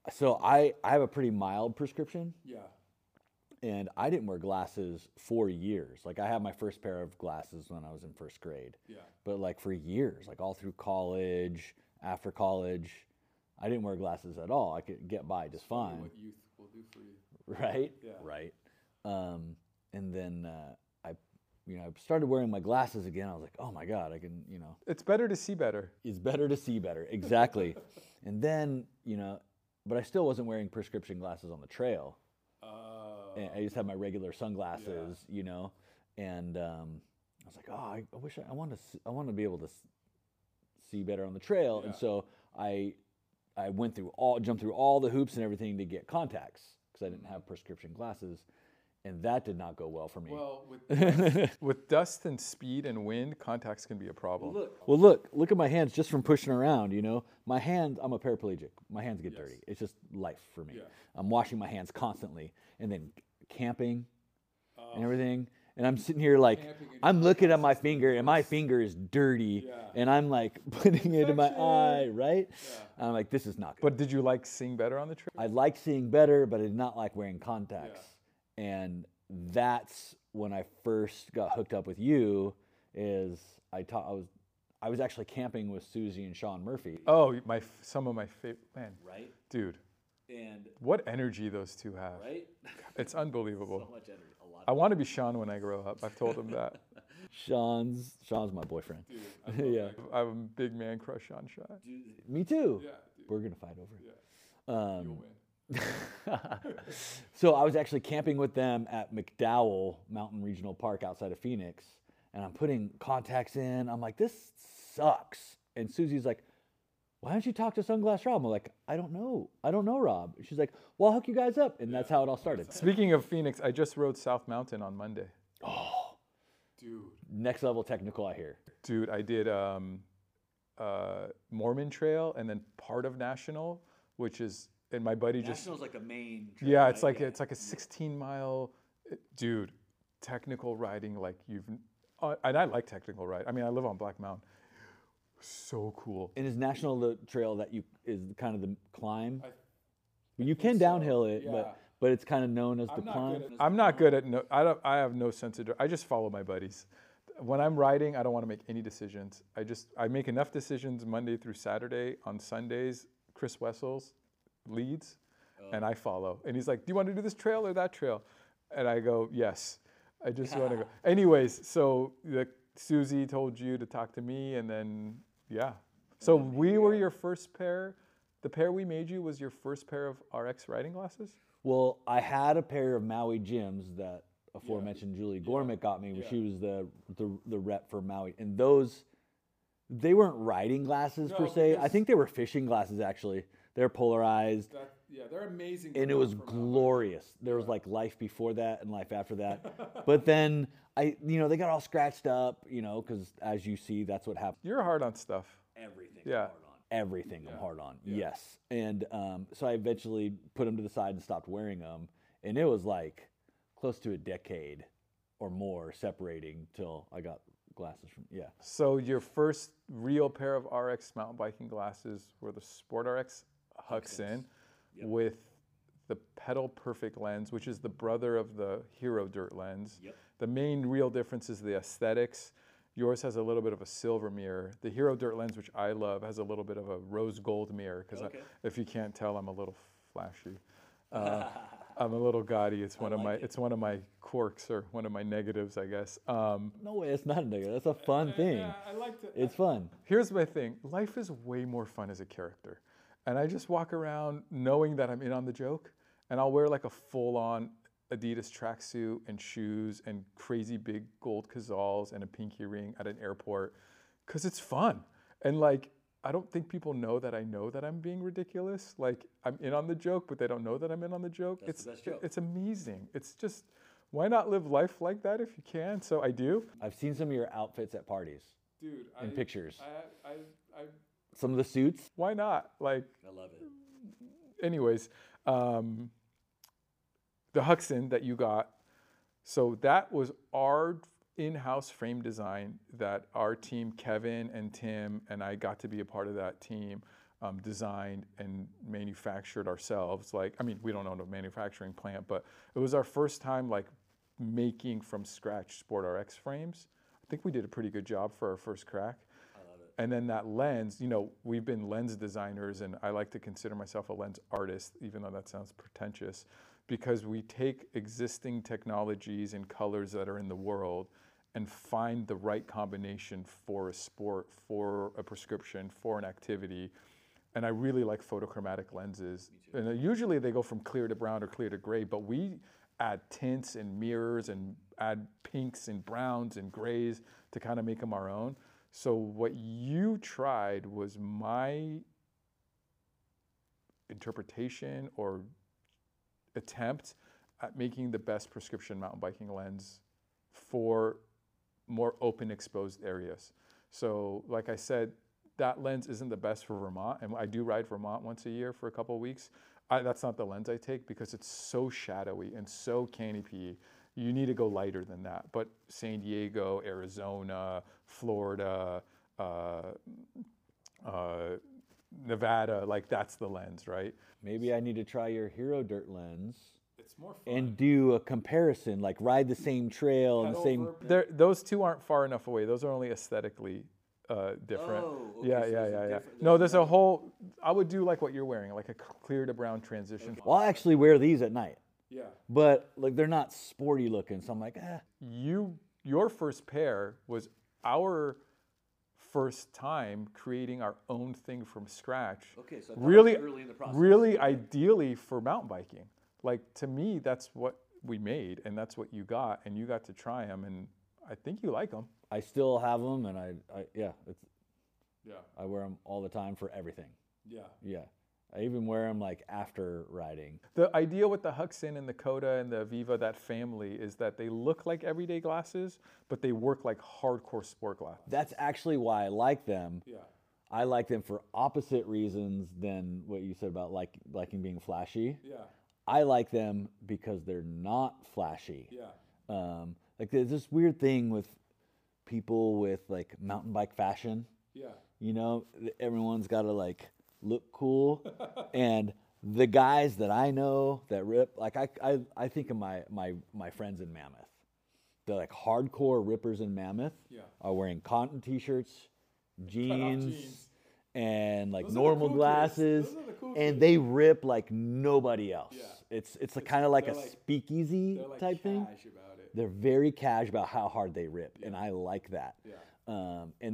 So I have a pretty mild prescription, Yeah. and I didn't wear glasses for years. Like I had my first pair of glasses when I was in first grade. Yeah. But like for years, like all through college, after college, I didn't wear glasses at all. I could get by just fine. What youth will do for you. Right? Yeah. Right. And then I started wearing my glasses again. I was like, oh my God, I can, It's better to see better. it's better to see better. Exactly. And then, but I still wasn't wearing prescription glasses on the trail. And I just had my regular sunglasses, and I was like, oh, I wish I want to be able to see better on the trail. And Yeah. so I jumped through all the hoops and everything to get contacts because I didn't have prescription glasses, and that did not go well for me. Well, with With dust and speed and wind, contacts can be a problem. Well, look at my hands just from pushing around, My hands, I'm a paraplegic. My hands get dirty. It's just life for me. Yeah. I'm washing my hands constantly, and then camping and everything. And I'm sitting here like, Camping and I'm looking at my finger, and my finger is dirty, Yeah. and I'm like putting it in my eye, right? Yeah. I'm like, this is not good. But did you like seeing better on the trail? I like seeing better, but I did not like wearing contacts. And that's when I first got hooked up with you. Is I was actually camping with Susie and Sean Murphy. Oh, some of my favorite, man, Right. dude, And what energy those two have. right. It's unbelievable. much energy. A lot. I want to be Sean when I grow up. I've told him that. Sean's my boyfriend. dude, I love Yeah. that. I have a big man crush on Sean. Me too. Yeah, dude. We're gonna fight over it. Yeah. You'll win. So I was actually camping with them at McDowell Mountain Regional Park outside of Phoenix, and I'm putting contacts in. I'm like, this sucks. And Susie's like, why don't you talk to Sunglass Rob? I'm like, I don't know, Rob. She's like, well, I'll hook you guys up, and that's how it all started. Speaking of Phoenix, I just rode South Mountain on Monday. Dude. Next level technical, I hear. Dude, I did Mormon Trail and then part of National, which is, and my buddy just, like a main. yeah, it's like a 16-mile, dude, technical riding like and I like technical ride. I mean, I live on Black Mountain. So cool. And is National the trail that is kind of the climb? I You can so, downhill it, yeah. but it's kind of known as the I'm not climb. good at- I'm not good at I have no sense of I just follow my buddies. When I'm riding, I don't want to make any decisions. I make enough decisions Monday through Saturday. On Sundays, Chris Wessels leads and I follow. And he's like, "Do you want to do this trail or that trail?" And I go, "Yes." I just want to go. Anyways, so Susie told you to talk to me, and then yeah. So we were your first pair. The pair we made you was your first pair of RX riding glasses? Well, I had a pair of Maui gyms that aforementioned Julie Gormick got me when she was the rep for Maui, and they weren't riding glasses per No, se. I because- think they were fishing glasses actually. They're polarized, They're amazing. and to it was run from out. glorious. There was like life before that and life after that. But then they got all scratched up, because as you see, that's what happens. You're hard on stuff. Everything. Yeah. Everything I'm hard on. Yes. And so I eventually put them to the side and stopped wearing them. And it was like close to a decade or more separating till I got glasses from, So your first real pair of RX mountain biking glasses were the Sport RX Huxon with the Pedal Perfect lens, which is the brother of the Hero Dirt lens. Yep. The main real difference is the aesthetics. Yours has a little bit of a silver mirror. The Hero Dirt lens, which I love, has a little bit of a rose gold mirror. Because if you can't tell, I'm a little flashy. I'm a little gaudy. It's one of my quirks or one of my negatives, I guess. No way, it's not a negative. That's a fun thing. Yeah, I like to. It's fun. Here's my thing. Life is way more fun as a character. And I just walk around knowing that I'm in on the joke. And I'll wear like a full-on Adidas tracksuit and shoes and crazy big gold Cazals and a pinky ring at an airport because it's fun. And like, I don't think people know that I'm being ridiculous. Like, I'm in on the joke, but they don't know that I'm in on the joke. That's the best joke. It's amazing. It's just, why not live life like that if you can? So I do. I've seen some of your outfits at parties Dude, and pictures. I Some of the suits. Why not? Like, I love it. anyways, the Huxon that you got, so that was our in-house frame design that our team, Kevin and Tim, and I got to be a part of that team. designed and manufactured ourselves. Like, I mean, we don't own a manufacturing plant, but it was our first time like making from scratch Sport RX frames. I think we did a pretty good job for our first crack. And then that lens, you know, we've been lens designers, and I like to consider myself a lens artist, even though that sounds pretentious, because we take existing technologies and colors that are in the world and find the right combination for a sport, for a prescription, for an activity. And I really like photochromatic lenses. And usually they go from clear to brown or clear to gray, but we add tints and mirrors and add pinks and browns and grays to kind of make them our own. So what you tried was my interpretation or attempt at making the best prescription mountain biking lens for more open exposed areas. So like I said, that lens isn't the best for Vermont, and I do ride Vermont once a year for a couple of weeks. That's not the lens I take because it's so shadowy and so canopy. You need to go lighter than that. But San Diego, Arizona, Florida, Nevada, like that's the lens, right? Maybe I need to try your Hero Dirt lens It's more fun. and do a comparison, like ride the same trail and the same. Those two aren't far enough away. Those are only aesthetically different. Oh, okay, Yeah, so yeah, it's a yeah, yeah. different- No, there's a whole. I would do like what you're wearing, like a clear to brown transition. Well, I actually wear these at night, Yeah. but like they're not sporty looking, so I'm like, eh. Your first pair was our first time creating our own thing from scratch. Okay, so really, really ideally for mountain biking. Like to me, that's what we made, and that's what you got, and you got to try them, and I think you like them. I still have them, and I yeah, Yeah. I wear them all the time for everything. Yeah. Yeah, I even wear them like after riding. The idea with the Huxin and the Coda and the Viva, that family, is that they look like everyday glasses, but they work like hardcore sport glasses. That's actually why I like them. Yeah. I like them for opposite reasons than what you said about liking being flashy. Yeah. I like them because they're not flashy. Yeah. Like there's this weird thing with people with like mountain bike fashion. Yeah. You know, everyone's got to like look cool, and the guys that I know that rip, like I think of my friends in Mammoth. They're like hardcore rippers in Mammoth. Yeah. Are wearing cotton t-shirts, jeans, jeans. and like Those are the normal cool kids. glasses, Those are the cool and kids. they rip like nobody else. Yeah. It's kind of like a they're like- speakeasy They're like type thing. cash about it. They're very cash about how hard they rip, and I like that. Yeah. And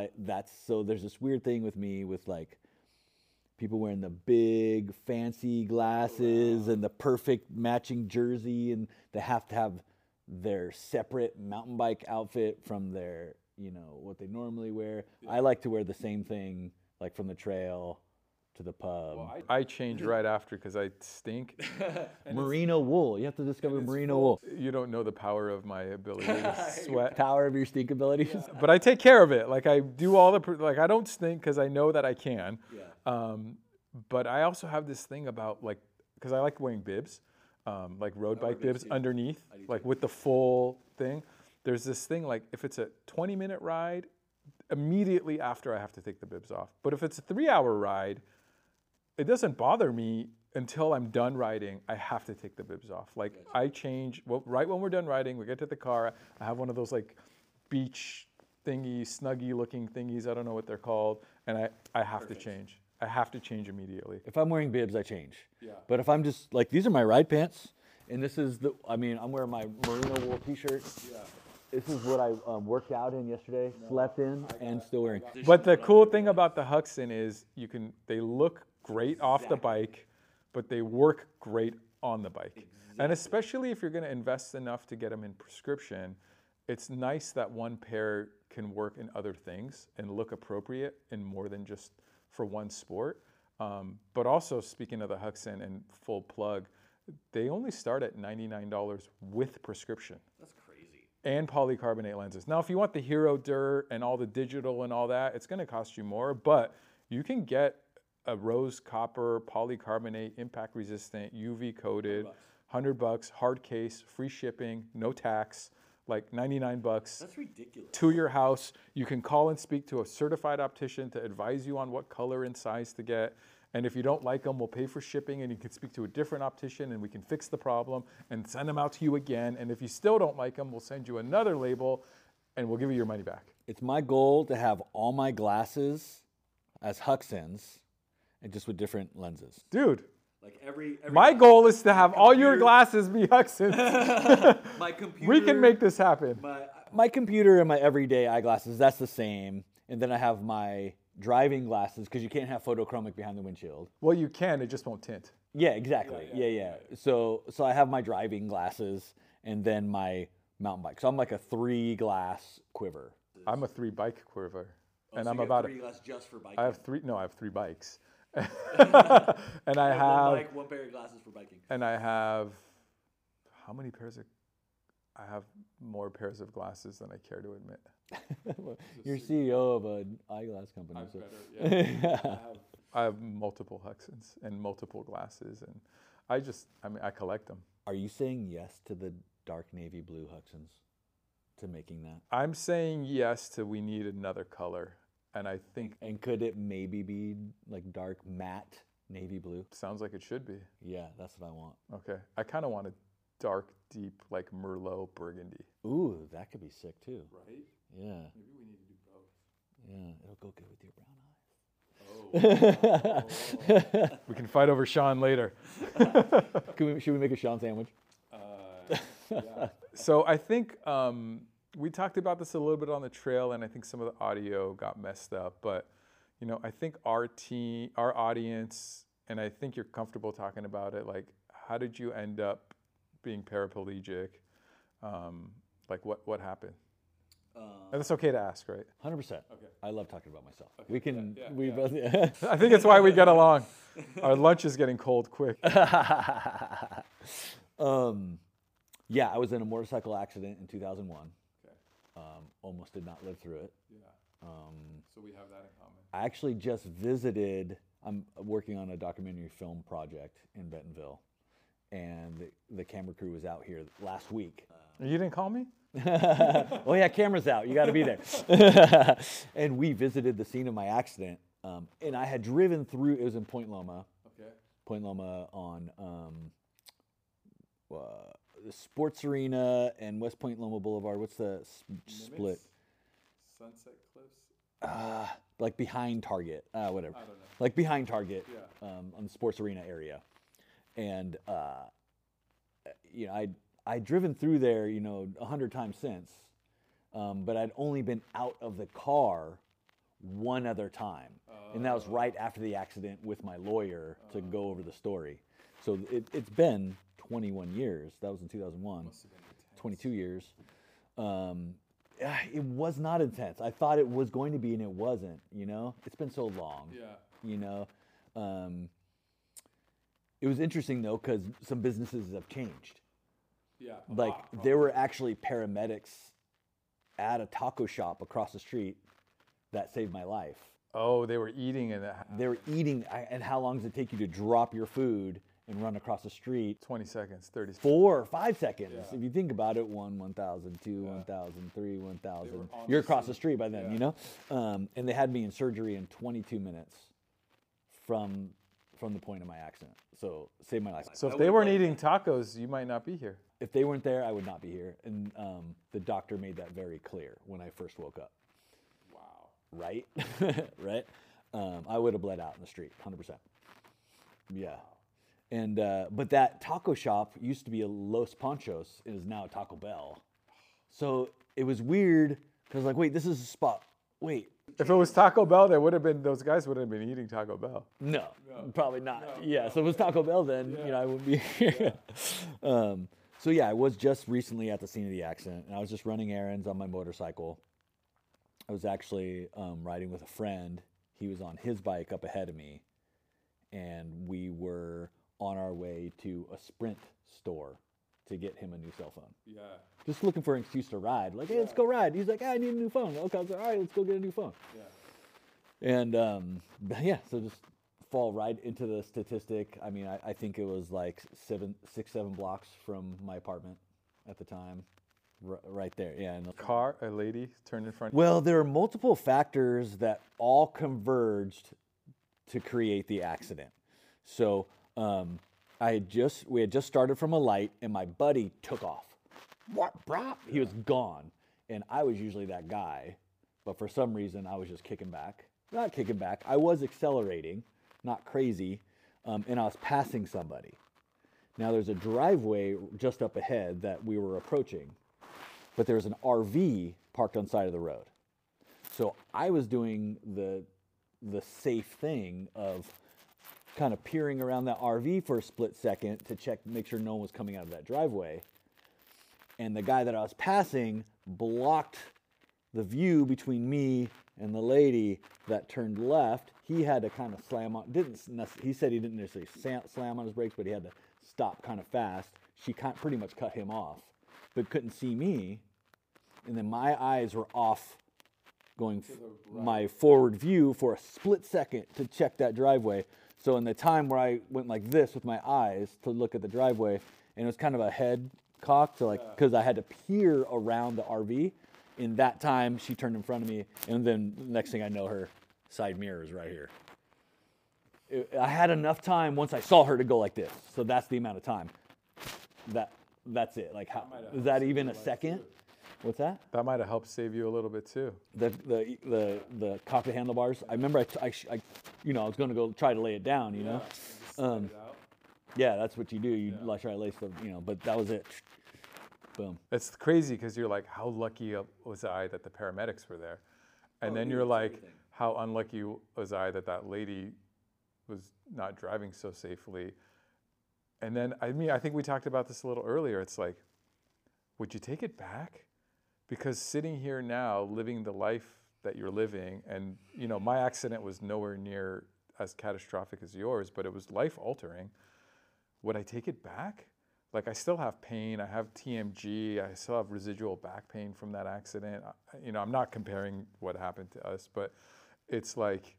so there's this weird thing with me with like people wearing the big fancy glasses and the perfect matching jersey, and they have to have their separate mountain bike outfit from their, you know, what they normally wear. I like to wear the same thing, like from the trail to the pub. I change right after because I stink. Merino wool. You have to discover merino wool. You don't know the power of my ability to sweat. Power of your stink abilities. But I take care of it. Like I do all the, like I don't stink because I know that I can. Yeah. But I also have this thing about like, because I like wearing bibs, like road bike bibs underneath, like with the full thing. There's this thing like if it's a 20-minute ride, immediately after I have to take the bibs off. But if it's a 3-hour ride, it doesn't bother me until I'm done riding. I have to take the bibs off. Like I change, right when we're done riding, we get to the car, I have one of those like beach thingy, snuggy looking thingies, I don't know what they're called, and I have to change. I have to change immediately. If I'm wearing bibs, I change. Yeah. But if I'm just like, these are my ride pants, and this is I'm wearing my merino wool t-shirt. Yeah. This is what I worked out in yesterday, slept in, and still wearing. But the cool thing about the Huxin is they look great off the bike, but they work great on the bike. And especially if you're going to invest enough to get them in prescription, it's nice that one pair can work in other things and look appropriate in more than just for one sport. But also, speaking of the Huxin and full plug, they only start at $99 with prescription. That's crazy. And polycarbonate lenses. Now, if you want the Hero Dirt and all the digital and all that, it's going to cost you more, but you can get a rose copper polycarbonate, impact resistant, UV coated, $100, hard case, free shipping, no tax, like $99. That's ridiculous. To your house. You can call and speak to a certified optician to advise you on what color and size to get. And if you don't like them, we'll pay for shipping, and you can speak to a different optician, and we can fix the problem and send them out to you again. And if you still don't like them, we'll send you another label, and we'll give you your money back. It's my goal to have all my glasses as Huxins, and just with different lenses. Dude, Like every my goal is to have all your glasses be Huxons. my computer. We can make this happen. My computer and my everyday eyeglasses. That's the same. And then I have my driving glasses because you can't have photochromic behind the windshield. Well, you can, it just won't tint. Yeah, exactly. Yeah. So I have my driving glasses and then my mountain bike. So I'm like a 3-glass quiver. I'm a 3-bike quiver. And so I'm you about have 3 glasses just for biking. I have 3 bikes. And I have one bike, 1 pair of glasses for biking. and I have how many pairs of I have more pairs of glasses than I care to admit. You're CEO of an eyeglass company. I'm so. better. Yeah. I have multiple Huxons and multiple glasses, and I collect them. Are you saying yes to the dark navy blue Huxons? To making that? I'm saying yes to we need another color, and I think And could it maybe be like dark matte navy blue? sounds like it should be. Yeah, that's what I want. Okay, I kind of want a dark, deep, like Merlot burgundy. Ooh, that could be sick too. Right? Yeah, Maybe we need to do both. yeah, it'll go good with your brown eyes. Oh. We can fight over Sean later. Should we make a Sean sandwich? Yeah. So I think we talked about this a little bit on the trail, and I think some of the audio got messed up. But I think our audience, and I think you're comfortable talking about it. Like, how did you end up being paraplegic? Like, what happened? And it's okay to ask, right? 100%. Okay. I love talking about myself. We can. yeah, we yeah. both. I think it's why we get along. Our lunch is getting cold quick. Yeah, I was in a motorcycle accident in 2001. Okay. Almost did not live through it. Yeah. So we have that in common. I actually just visited. I'm working on a documentary film project in Bentonville, and the camera crew was out here last week. You didn't call me? Oh yeah, camera's out. You got to be there. And we visited the scene of my accident, and I had driven through. It was in Point Loma. Okay. Point Loma on the Sports Arena and West Point Loma Boulevard. What's the split? Sunset Cliffs. Like behind Target, whatever. I don't know. Like behind Target, Yeah. on the Sports Arena area, and I'd driven through there, 100 times since, but I'd only been out of the car one other time, and that was right after the accident with my lawyer to go over the story. So it's been 21 years. That was in 2001. Must have been intense. 22 years. It was not intense. I thought it was going to be, and it wasn't. It's been so long. Yeah. It was interesting though because some businesses have changed. Yeah. Like there were actually paramedics at a taco shop across the street that saved my life. Oh, they were eating in that. They were eating, and how long does it take you to drop your food and run across the street? 20 seconds, 30 seconds. 4 or 5 seconds. Yeah. If you think about it, 1,000, 2, Yeah. 1,000, 3, 1,000. They were on You're the across the scene. street by then, Yeah. And they had me in surgery in 22 minutes from the point of my accident. So saved my life. So if they weren't eating tacos, you might not be here. If they weren't there, I would not be here. And the doctor made that very clear when I first woke up. Wow. Right? Right? I would have bled out in the street, 100%. Yeah. And but that taco shop used to be a Los Panchos. It is now a Taco Bell. So it was weird because like, wait, this is a spot. Wait, If it was Taco Bell, those guys would have been eating Taco Bell. no, probably not. Yeah, so if it was Taco Bell, then I wouldn't be here. So yeah, I was just recently at the scene of the accident, and I was just running errands on my motorcycle. I was actually riding with a friend. He was on his bike up ahead of me, and we were on our way to a Sprint store to get him a new cell phone. Yeah. Just looking for an excuse to ride. Like, hey, let's go ride. He's like, I need a new phone. Okay, I was like, all right, let's go get a new phone. Yeah. And so just fall right into the statistic. I mean, I think it was like 6, 7 blocks from my apartment at the time. right there. Yeah. And Car, a lady turned in front. well, there are multiple factors that all converged to create the accident. So we had just started from a light, and my buddy took off. What, bro? He was gone, and I was usually that guy, but for some reason I was just kicking back. Not kicking back. I was accelerating, not crazy, and I was passing somebody. Now there's a driveway just up ahead that we were approaching, but there's an RV parked on the side of the road. So I was doing the safe thing of kind of peering around that RV for a split second to make sure no one was coming out of that driveway. And the guy that I was passing blocked the view between me and the lady that turned left. He had to kind of slam on, he said he didn't necessarily slam on his brakes, but he had to stop kind of fast. She pretty much cut him off, but couldn't see me. And then my eyes were off going my forward view for a split second to check that driveway. So in the time where I went like this with my eyes to look at the driveway, and it was kind of a head cock to because I had to peer around the RV. In that time, she turned in front of me, and then the next thing I know, her side mirror is right here. I had enough time once I saw her to go like this. So that's the amount of time. That's it. Like, how is that even a second? What's that? That might have helped save you a little bit too. The cockpit handlebars. I remember I was going to go try to lay it down. Yeah, that's what you do. You try to lace the but that was it. Boom. It's crazy because you're like, how lucky was I that the paramedics were there, and then you're like, everything. How unlucky was I that lady was not driving so safely. And then I think we talked about this a little earlier. It's like, would you take it back? Because sitting here now, living the life that you're living, and my accident was nowhere near as catastrophic as yours, but it was life altering. Would I take it back? Like, I still have pain. I have TMG. I still have residual back pain from that accident. I'm not comparing what happened to us, but it's like,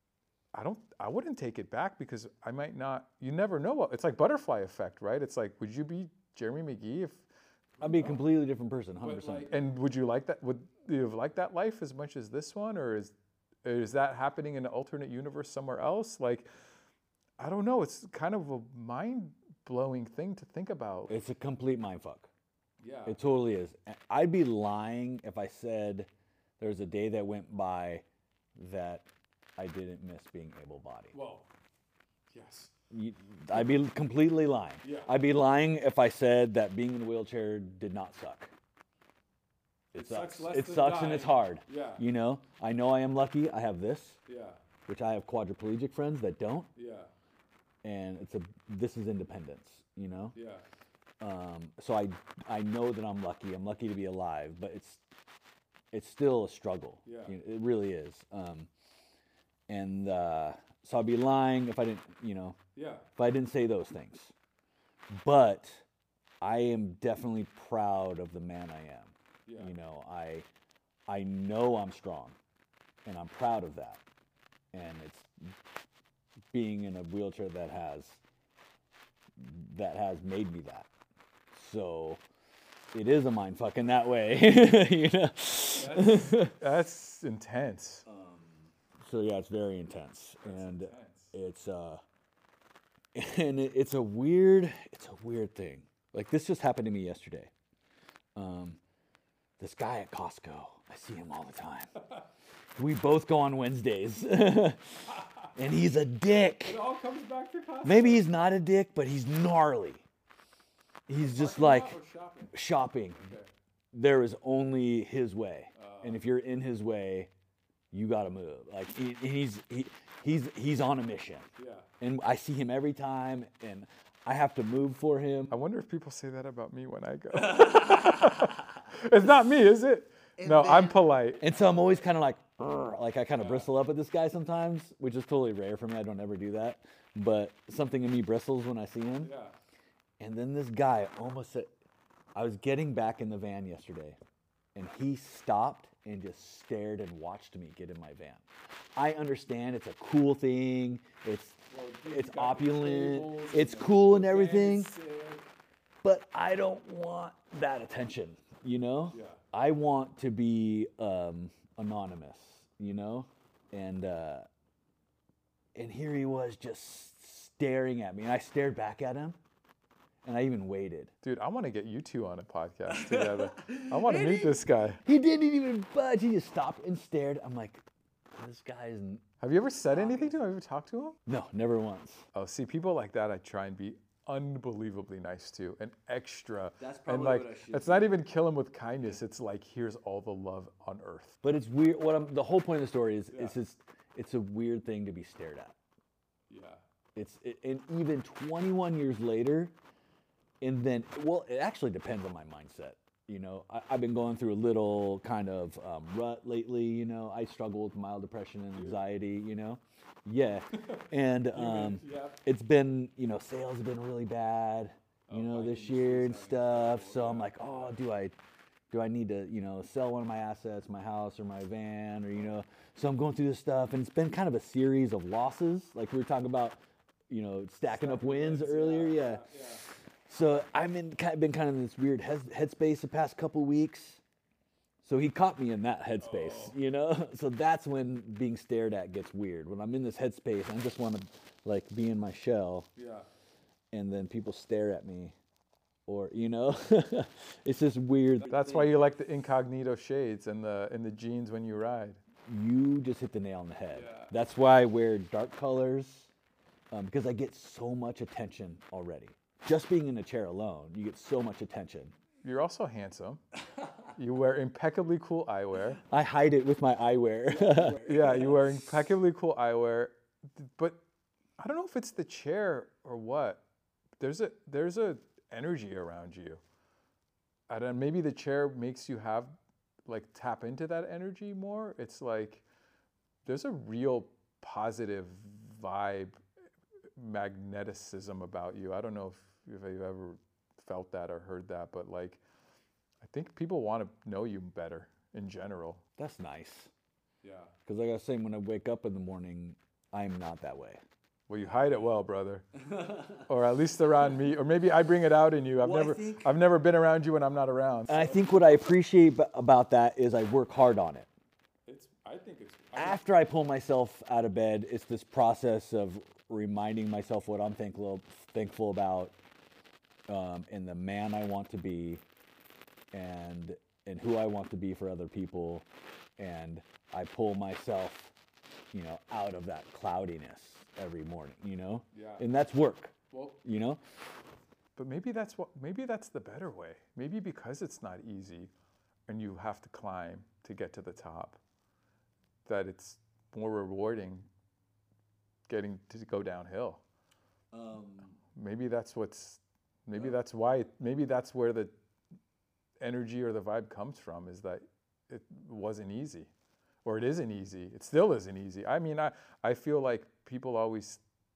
I wouldn't take it back because I might not. You never know. It's like butterfly effect, right? It's like, would you be Jeremy McGee if? I'd be a completely different person, 100%. And would you like that? Would you have liked that life as much as this one, or is that happening in an alternate universe somewhere else? Like, I don't know. It's kind of a mind-blowing thing to think about. It's a complete mindfuck. Yeah. It totally is. I'd be lying if I said there was a day that went by that I didn't miss being able-bodied. Whoa. Yes. I'd be completely lying. Yeah. I'd be lying if I said that being in a wheelchair did not suck. It sucks. It sucks and it's hard. Yeah. I know I am lucky. I have this. Yeah. Which I have quadriplegic friends that don't. Yeah. And this is independence, Yeah. So I know that I'm lucky. I'm lucky to be alive, but it's still a struggle. Yeah. It really is. So I'd be lying if I didn't, if I didn't say those things. But I am definitely proud of the man I am. Yeah. I know I'm strong, and I'm proud of that. And it's being in a wheelchair that has made me that. So it is a mindfuck in that way, That's intense. So yeah, it's very intense, and it's it's a weird thing. Like, this just happened to me yesterday. This guy at Costco, I see him all the time. We both go on Wednesdays, and he's a dick. It all comes back to Costco. Maybe he's not a dick, but he's gnarly. He's just like shopping. Okay. There is only his way, and if you're in his way, you gotta move. Like, he's on a mission. Yeah. And I see him every time, and I have to move for him. I wonder if people say that about me when I go. It's not me, is it? No, I'm polite. And so I'm always kind of like I kind of bristle up at this guy sometimes, which is totally rare for me. I don't ever do that. But something in me bristles when I see him. Yeah. And then this guy almost said, I was getting back in the van yesterday, and he stopped and just stared and watched me get in my van. I understand it's a cool thing. It's opulent. It's cool and everything. But I don't want that attention. you know? Yeah. I want to be anonymous, you know? And here he was just staring at me. And I stared back at him. And I even waited. Dude, I want to get you two on a podcast together. I want to meet this guy. He didn't even budge. He just stopped and stared. I'm like, this guy isn't. Have you ever said anything to him? Have you ever talked to him? No, never once. Oh, see, people like that I try and be unbelievably nice to and extra. That's and probably like, what I should it's not even kill him with kindness. It's like, here's all the love on earth. But it's weird. The whole point of the story is it's a weird thing to be stared at. Yeah. And even 21 years later, and then, well, it actually depends on my mindset. You know, I've been going through a little kind of rut lately. You know, I struggle with mild depression and anxiety. You know, yeah, and it's been, you know, sales have been really bad. You know, this year and stuff. So I'm like, oh, do I need to, you know, sell one of my assets, my house or my van, or, you know? So I'm going through this stuff, and it's been kind of a series of losses. Like we were talking about, you know, stacking up wins earlier. Yeah. So I've been kind of in this weird headspace the past couple weeks. So he caught me in that headspace, you know? So that's when being stared at gets weird. When I'm in this headspace, I just want to like be in my shell. Yeah. And then people stare at me, or, you know, it's this weird. That's why you like the incognito shades and the jeans when you ride. You just hit the nail on the head. Yeah. That's why I wear dark colors, because I get so much attention already. Just being in a chair alone, you get so much attention. You're also handsome. You wear impeccably cool eyewear. I hide it with my eyewear. Yeah, you wear impeccably cool eyewear, but I don't know if it's the chair or what. There's a energy around you. I don't. Maybe the chair makes you have like tap into that energy more. It's like there's a real positive vibe, magneticism about you. I don't know if you've ever felt that or heard that, but like I think people want to know you better in general. That's nice. Yeah. Because like I was saying, when I wake up in the morning, I'm not that way. Well, you hide it well, brother. Or at least around me. Or maybe I bring it out in you. I've never been around you when I'm not around. And I think what I appreciate about that is I work hard on it. After I pull myself out of bed, it's this process of reminding myself what I'm thankful about, and the man I want to be, and who I want to be for other people, and I pull myself, you know, out of that cloudiness every morning, you know? Yeah. And that's work. Well, you know? But maybe that's the better way. Maybe because it's not easy and you have to climb to get to the top, that it's more rewarding getting to go downhill. Maybe that's where the energy or the vibe comes from, is that it wasn't easy. Or it isn't easy. It still isn't easy. I mean, I feel like people always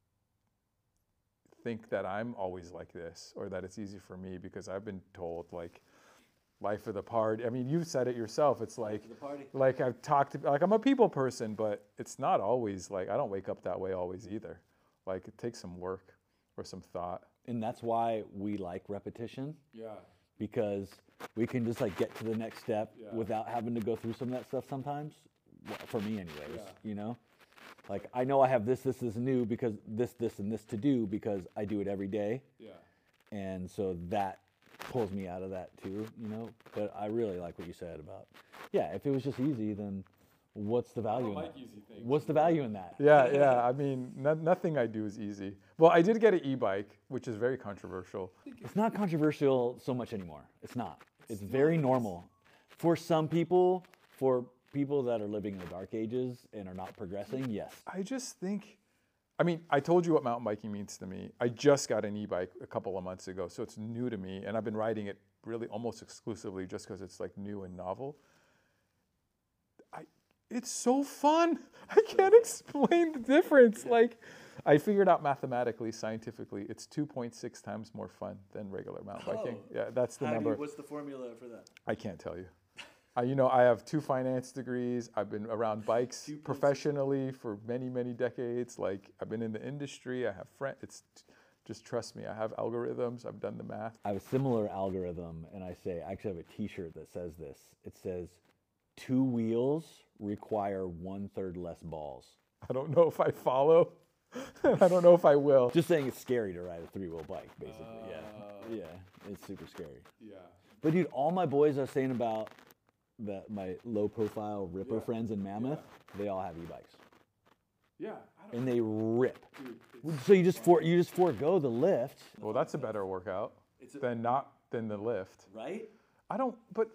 think that I'm always like this, or that it's easy for me, because I've been told, like, life of the party. I mean, you've said it yourself. It's like, like I've talked, like I'm a people person, but it's not always like, I don't wake up that way always either. Like it takes some work or some thought. And that's why we like repetition. yeah. Because we can just like get to the next step without having to go through some of that stuff sometimes. Well, for me anyways, you know? Like I know I have this is new because this, and this to do because I do it every day. Yeah. And so that pulls me out of that too, you know? But I really like what you said about, if it was just easy, then what's the value in that? easy things. What's the value in that? Yeah. I mean, nothing I do is easy. Well, I did get an e-bike, which is very controversial. It's not controversial so much anymore. It's not. It's very normal. For some people, for people that are living in the dark ages and are not progressing, yes. I just think, I mean, I told you what mountain biking means to me. I just got an e-bike a couple of months ago, so it's new to me, and I've been riding it really almost exclusively just because it's like new and novel. It's so fun. I can't explain the difference. Like, I figured out mathematically, scientifically, it's 2.6 times more fun than regular mountain biking. Yeah, that's the number. What's the formula for that? I can't tell you. I have 2 finance degrees. I've been around bikes professionally for many, many decades. Like, I've been in the industry. I have friends. It's Just trust me. I have algorithms. I've done the math. I have a similar algorithm, and I actually have a T-shirt that says this. It says, 2 wheels require 1/3 less balls. I don't know if I follow. I don't know if I will. Just saying it's scary to ride a 3-wheel bike, basically. Yeah, it's super scary. Yeah. But dude, all my boys are saying about my low-profile Ripper friends in Mammoth, they all have e-bikes. Yeah. And they rip. Dude, So you just forego the lift. Well, that's a better workout than the lift. Right? But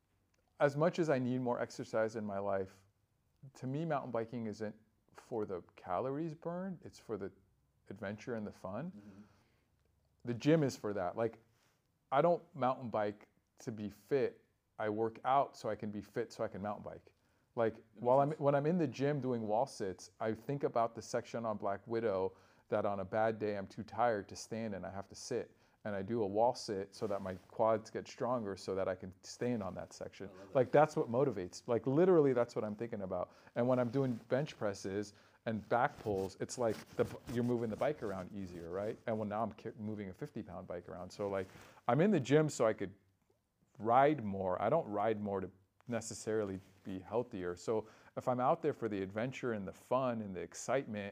as much as I need more exercise in my life, to me, mountain biking isn't for the calories burned. It's for the adventure and the fun. Mm-hmm. The gym is for that. Like, I don't mountain bike to be fit. I work out so I can be fit so I can mountain bike. Like, when I'm in the gym doing wall sits, I think about the section on Black Widow that on a bad day I'm too tired to stand and I have to sit. And I do a wall sit so that my quads get stronger so that I can stand on that section. Like, that's what motivates. Like, literally, that's what I'm thinking about. And when I'm doing bench presses and back pulls, it's like you're moving the bike around easier, right? And now I'm moving a 50-pound bike around. So, like, I'm in the gym so I could ride more. I don't ride more to necessarily be healthier. So if I'm out there for the adventure and the fun and the excitement,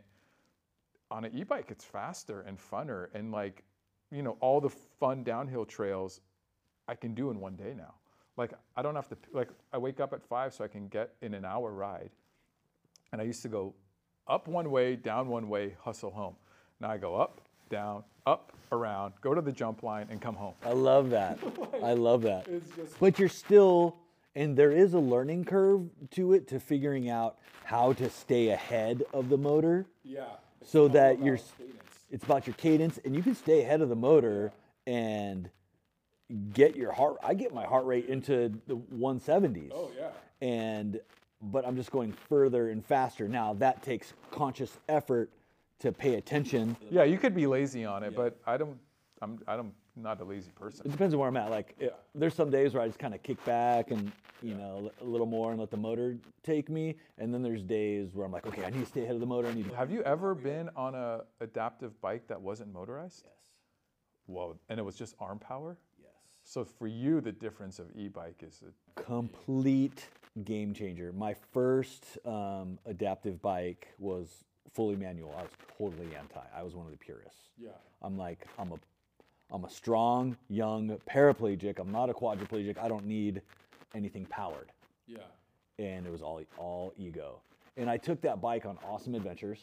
on an e-bike, it's faster and funner. And, like, you know, all the fun downhill trails I can do in one day now. Like, I don't have to, like, I wake up at 5 so I can get in an hour ride. And I used to go up one way, down one way, hustle home. Now I go up, down, up, around, go to the jump line, and come home. I love that. I love that. But you're still, and there is a learning curve to it, to figuring out how to stay ahead of the motor. Yeah. So that it's about your cadence, and you can stay ahead of the motor and get your I get my heart rate into the 170s. Oh yeah. But I'm just going further and faster. Now that takes conscious effort to pay attention. Yeah, you could be lazy on it, but I'm not a lazy person. It depends on where I'm at. Like, there's some days where I just kind of kick back and, you know, a little more and let the motor take me. And then there's days where I'm like, okay, I need to stay ahead of the motor. Have you ever been on a adaptive bike that wasn't motorized? Yes. Whoa, and it was just arm power? Yes. So for you, the difference of e-bike is a complete game changer. My first adaptive bike was fully manual. I was totally anti. I was one of the purists. Yeah. I'm like, I'm a strong, young paraplegic. I'm not a quadriplegic. I don't need anything powered. Yeah. And it was all ego. And I took that bike on awesome adventures.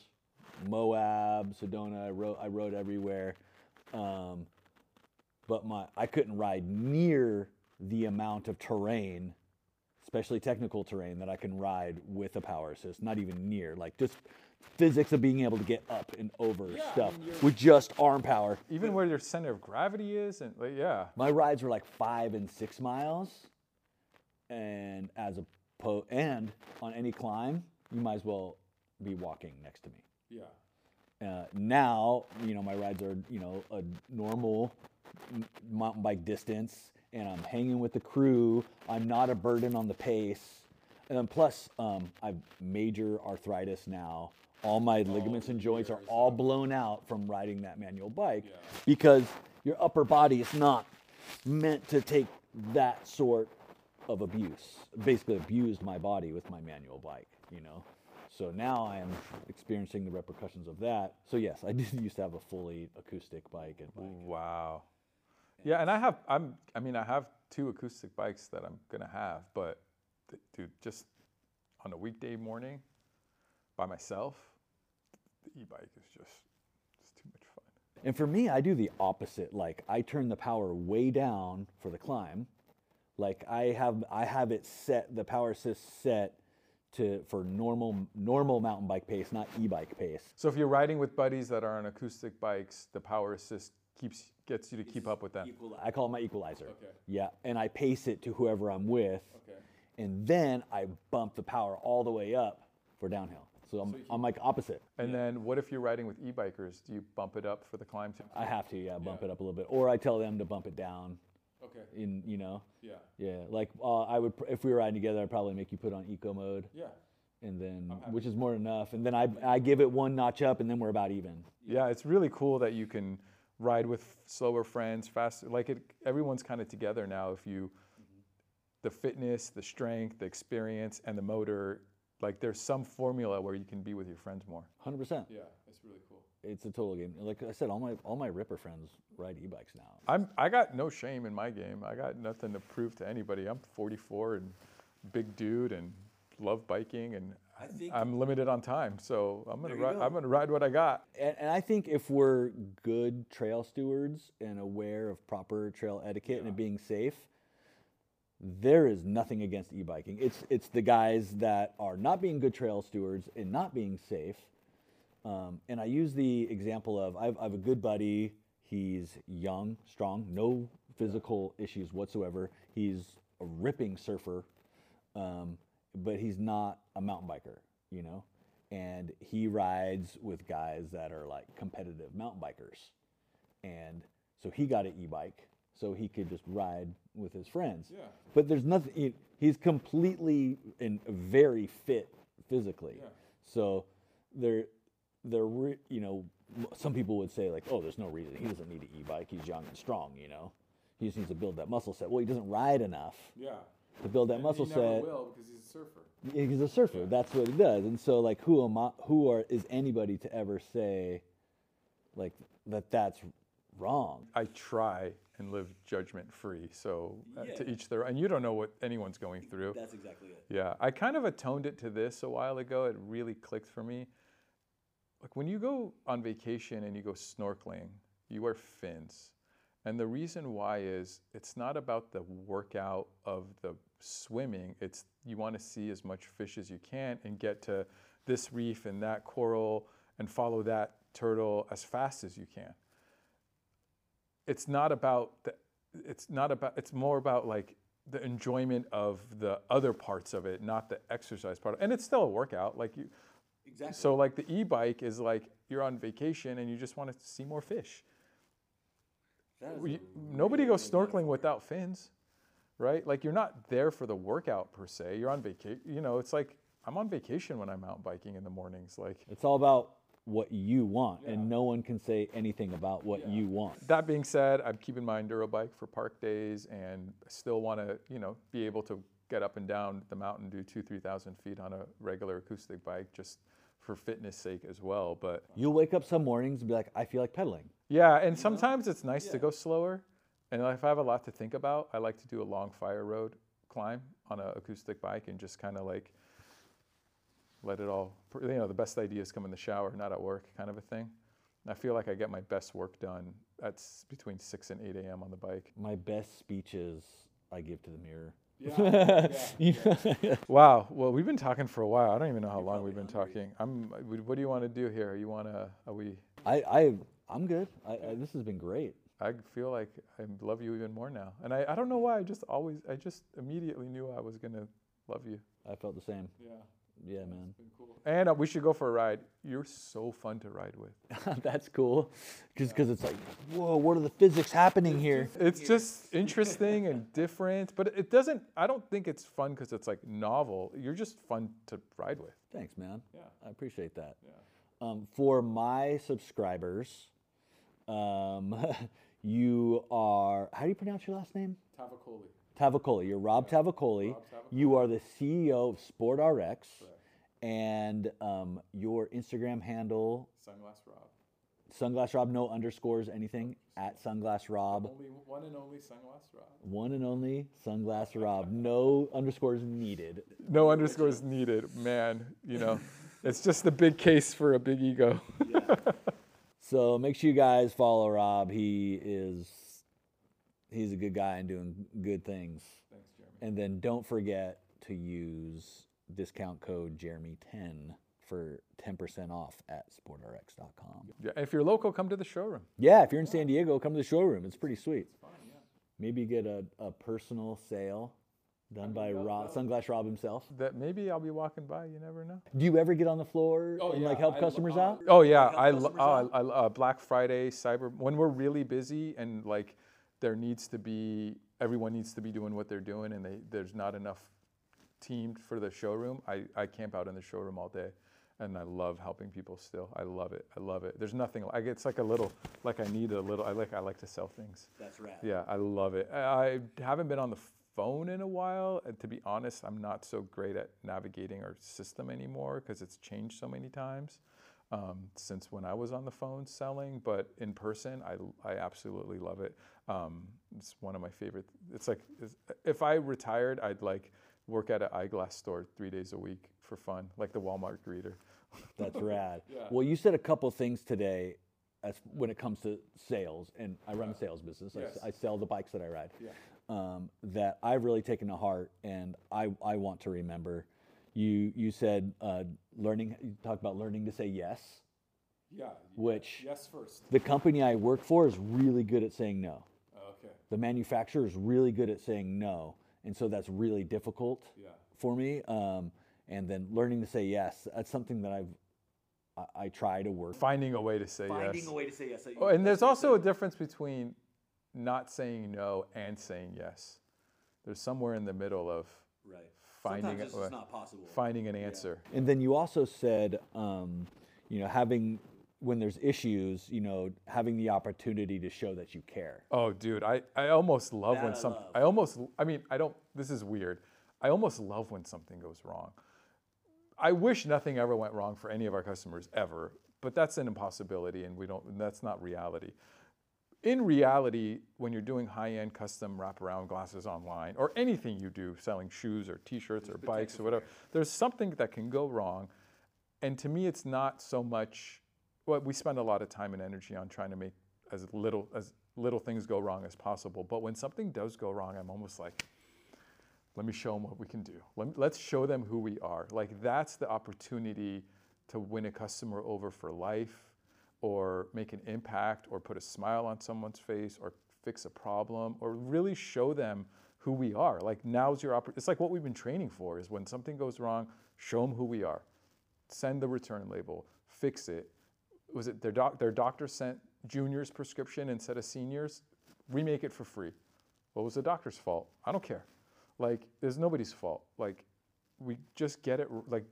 Moab, Sedona, I rode everywhere. But I couldn't ride near the amount of terrain, especially technical terrain, that I can ride with a power assist. Not even near. Like, just physics of being able to get up and over stuff with just arm power. Even where your center of gravity is, and like, yeah. My rides were like 5 and 6 miles, and and on any climb, you might as well be walking next to me. Yeah. Now, you know, my rides are, you know, a normal mountain bike distance, and I'm hanging with the crew. I'm not a burden on the pace. And then plus, I've major arthritis now. All my ligaments and joints are all blown out from riding that manual bike because your upper body is not meant to take that sort of abuse. Basically abused my body with my manual bike, you know. So now I am experiencing the repercussions of that. So yes, I did used to have a fully acoustic bike. Wow. Yeah, and I have 2 acoustic bikes that I'm gonna have, but dude, just on a weekday morning by myself, the e-bike is just too much fun. And for me, I do the opposite. Like, I turn the power way down for the climb. Like, I have it set, the power assist set for normal mountain bike pace, not e-bike pace. So if you're riding with buddies that are on acoustic bikes, the power assist gets you to keep up with them. I call it my equalizer. Okay. Yeah, and I pace it to whoever I'm with. Okay. And then I bump the power all the way up for downhill. So I'm like opposite. And then what if you're riding with e-bikers? Do you bump it up for the climb too? I have to, bump it up a little bit. Or I tell them to bump it down. Okay. Yeah. Like if we were riding together, I'd probably make you put on eco mode. Yeah. And then, which is more than enough. And then I give it one notch up, and then we're about even. Yeah, it's really cool that you can ride with slower friends, faster. Like everyone's kind of together now. If you, the fitness, the strength, the experience, and the motor, like there's some formula where you can be with your friends more. 100%. Yeah, that's really cool. It's a total game. Like I said, all my Ripper friends ride e-bikes now. I got no shame in my game. I got nothing to prove to anybody. I'm 44 and big dude and love biking, and I'm limited on time, so I'm gonna ride what I got. And I think if we're good trail stewards and aware of proper trail etiquette and being safe, there is nothing against e-biking. It's the guys that are not being good trail stewards and not being safe. And I use the example of I have a good buddy. He's young, strong, no physical issues whatsoever. He's a ripping surfer, but he's not a mountain biker, you know? And he rides with guys that are like competitive mountain bikers. And so he got an e-bike so he could just ride with his friends. Yeah. But there's nothing, he's completely and very fit physically. Yeah. So you know, some people would say like, oh, there's no reason. He doesn't need an e-bike. He's young and strong, you know? He just needs to build that muscle set. Well, he doesn't ride enough to build that muscle set. He never will because he's a surfer. He's a surfer. Yeah. That's what he does. And so, like, is anybody to ever say, like, that's wrong? I try and live judgment-free. So to each their, and you don't know what anyone's going through. That's exactly it. Yeah, I kind of atoned it to this a while ago. It really clicked for me. Like when you go on vacation and you go snorkeling, you wear fins. And the reason why is it's not about the workout of the swimming. It's you want to see as much fish as you can and get to this reef and that coral and follow that turtle as fast as you can. It's not about it's more about like the enjoyment of the other parts of it, not the exercise part. And it's still a workout. Like you, exactly. So like the e-bike is like you're on vacation and you just want to see more fish. Nobody goes snorkeling without fins, right? Like you're not there for the workout per se. You're on vacation. You know, it's like I'm on vacation when I'm mountain biking in the mornings. Like it's all about what you want, and no one can say anything about what you want. That being said, I'm keeping my enduro bike for park days, and I still want to, you know, be able to get up and down the mountain, do 2,000-3,000 feet on a regular acoustic bike, just for fitness sake as well. But you'll wake up some mornings and be like, I feel like pedaling. Yeah, and sometimes it's nice to go slower. And if I have a lot to think about, I like to do a long fire road climb on an acoustic bike and just kind of like let it all, you know, the best ideas come in the shower, not at work, kind of a thing. And I feel like I get my best work done at between 6 and 8 a.m. on the bike. My best speeches I give to the mirror. Yeah. Wow. Well, we've been talking for a while. I don't even know how long we've been talking. What do you want to do here? You want to? Are we? I'm good. This has been great. I feel like I love you even more now, and I don't know why. I just immediately knew I was gonna love you. I felt the same. Yeah, man. It's been cool. And we should go for a ride. You're so fun to ride with. That's cool. Because it's like, whoa, what are the physics happening here? It's just interesting and different, but it doesn't, I don't think it's fun because it's like novel. You're just fun to ride with. Thanks, man. Yeah. I appreciate that. Yeah. For my subscribers, you are, how do you pronounce your last name? Tavakoli. Tavakoli. You're Rob Tavakoli. You are the CEO of SportRx. And your Instagram handle? Sunglass Rob. Sunglass Rob, no underscores, anything? At Sunglass Rob. One and only Sunglass Rob. One and only Sunglass Rob. No underscores needed. No underscores needed. Man, you know, it's just a big case for a big ego. Yeah. So make sure you guys follow Rob. He's a good guy and doing good things. Thanks, Jeremy. And then don't forget to use discount code Jeremy10 for 10% off at sportrx.com. Yeah, if you're local, come to the showroom. Yeah, if you're in San Diego, come to the showroom. It's pretty sweet. It's fun, yeah. Maybe get a personal sale done by Sunglass Rob himself. That maybe I'll be walking by. You never know. Do you ever get on the floor and like help customers out? Oh yeah, I Black Friday, Cyber, when we're really busy and like everyone needs to be doing what they're doing and there's not enough teamed for the showroom. I camp out in the showroom all day. and I love helping people still. I love it. I love it. There's nothing like it's like a little like I need a little. I like to sell things. That's rad. Yeah, I love it. I haven't been on the phone in a while, and to be honest, I'm not so great at navigating our system anymore because it's changed so many times since when I was on the phone selling. But in person, I absolutely love it. It's one of my favorite. It's like if I retired, I'd like work at an eyeglass store 3 days a week for fun, like the Walmart greeter. That's rad. Yeah. Well, you said a couple things today as when it comes to sales, and I run a sales business. Yes. I sell the bikes that I ride. Yeah. That I've really taken to heart, and I want to remember. You said learning. You talked about learning to say yes. Yeah. Which Yes first. the company I work for is really good at saying no. Okay. The manufacturer is really good at saying no, and so that's really difficult Yeah. for me. And then learning to say yes. That's something that I try to work. Finding a way to say yes. way to say yes. Oh, and there's also a difference between not saying no and saying yes. There's somewhere in the middle of Right. finding Sometimes it's just not possible. finding an answer. And then you also said, having when there's issues, having the opportunity to show that you care. Oh, dude, I almost love That when I some. love. I don't. This is weird. I almost love when something goes wrong. I wish nothing ever went wrong for any of our customers ever, but that's an impossibility, and that's not reality. In reality, when you're doing high-end custom wraparound glasses online, or anything you do, selling shoes or T-shirts or bikes or whatever, there's something that can go wrong. And to me, it's not so much. Well, we spend a lot of time and energy on trying to make as little things go wrong as possible. But when something does go wrong, I'm almost like, let me show them what we can do. Let's show them who we are. Like that's the opportunity to win a customer over for life, or make an impact, or put a smile on someone's face, or fix a problem, or really show them who we are. Like now's your opportunity. It's like what we've been training for is when something goes wrong, show them who we are. Send the return label, fix it. Was it their doctor sent juniors prescription instead of seniors? Remake it for free. What was the doctor's fault? I don't care. Like, there's nobody's fault. Like, we just get it. Like,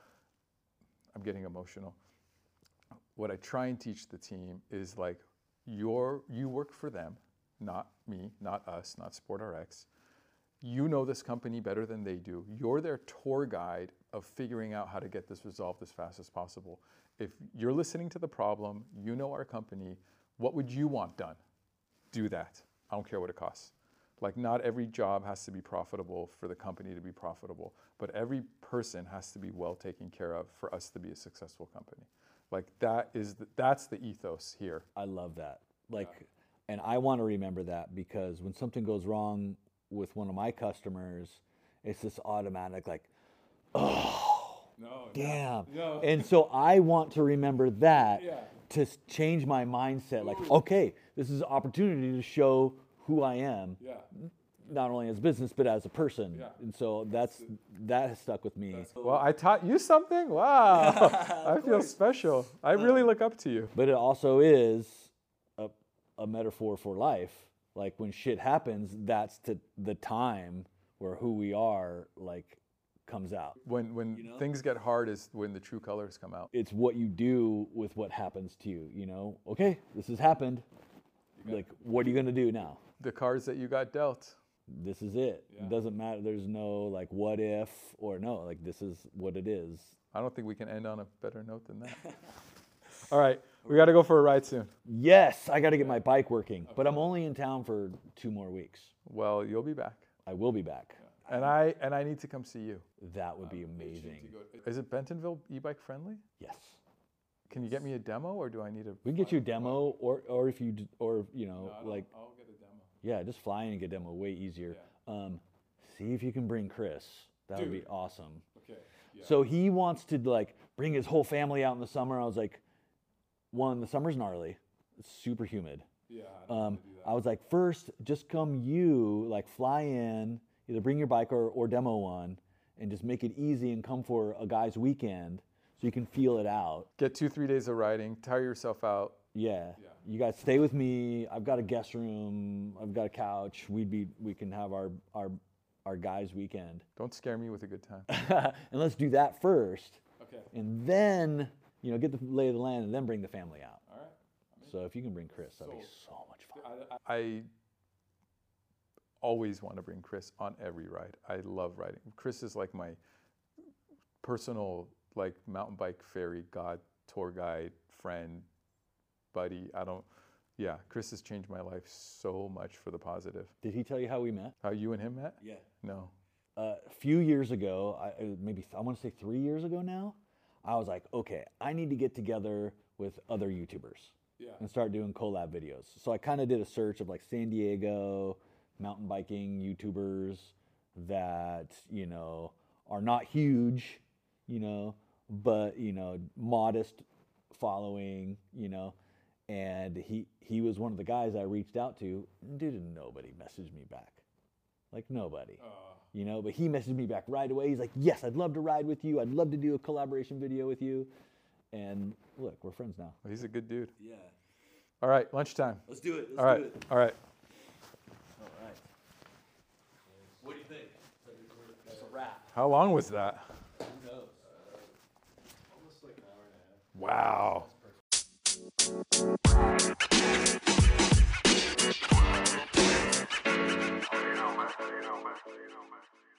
I'm getting emotional. What I try and teach the team is like, you work for them, not me, not us, not SportRx. You know this company better than they do. You're their tour guide of figuring out how to get this resolved as fast as possible. If you're listening to the problem, you know our company, what would you want done? Do that. I don't care what it costs. Like not every job has to be profitable for the company to be profitable, but every person has to be well taken care of for us to be a successful company. Like that's the ethos here. I love that. And I want to remember that because when something goes wrong with one of my customers, it's this automatic like, oh, No. damn. No. And so I want to remember that Yeah. to change my mindset. Like, okay, this is an opportunity to show who I am, Yeah. not only as a business, but as a person. Yeah. And so that has stuck with me. Well, I taught you something? Wow. I feel special. I really look up to you. But it also is a metaphor for life. Like when shit happens, that's the time where who we are like comes out. When things get hard is when the true colors come out. It's what you do with what happens to you, Okay, this has happened. Like, what are you gonna do now? The cards that you got dealt. This is it. Yeah. It doesn't matter. There's no like what if or no, like this is what it is. I don't think we can end on a better note than that. All right, we got to go for a ride soon. Yes, I got to get my bike working, but I'm only in town for 2 more weeks. Well, you'll be back. I will be back. And I need to come see you. That would be amazing. Is it Bentonville e-bike friendly? Yes. Can you get me a demo, or do I need a? We can get you a demo, or if you, or like, I'll get a demo. yeah, just fly in and get a demo way easier. See if you can bring Chris. That would be Dude. awesome. Okay. Yeah. So he wants to like bring his whole family out in the summer. I was like, the summer's gnarly. It's super humid. Yeah. I don't wanna do that. I was like, first, just fly in, either bring your bike or demo one, and just make it easy and come for a guy's weekend so you can feel it out. Get 2-3 days of riding, tire yourself out. Yeah. You guys stay with me. I've got a guest room. I've got a couch. We can have our guys' weekend. Don't scare me with a good time. And let's do that first. Okay. and then get the lay of the land, and then bring the family out. All right. So if you can bring Chris, that'd be So- so much fun. I always want to bring Chris on every ride. I love riding. Chris is like my personal like mountain bike ferry god, tour guide, friend, buddy. Chris has changed my life so much for the positive. Did he tell you how we met? How you and him met? Yeah. No. A few years ago, I want to say 3 years ago now, I was like, okay, I need to get together with other YouTubers Yeah. and start doing collab videos. So I kind of did a search of like San Diego mountain biking YouTubers that, are not huge, but, modest following, and he was one of the guys I reached out to. Dude, nobody messaged me back. Like nobody. But he messaged me back right away. He's like, yes, I'd love to ride with you. I'd love to do a collaboration video with you. And look, we're friends now. Well, he's a good dude. Yeah. All right, lunchtime. Let's do it. All right. All right. All right. What do you think? That's a wrap. How long was that? Who knows? Almost like an hour and a half. Wow. You know, man.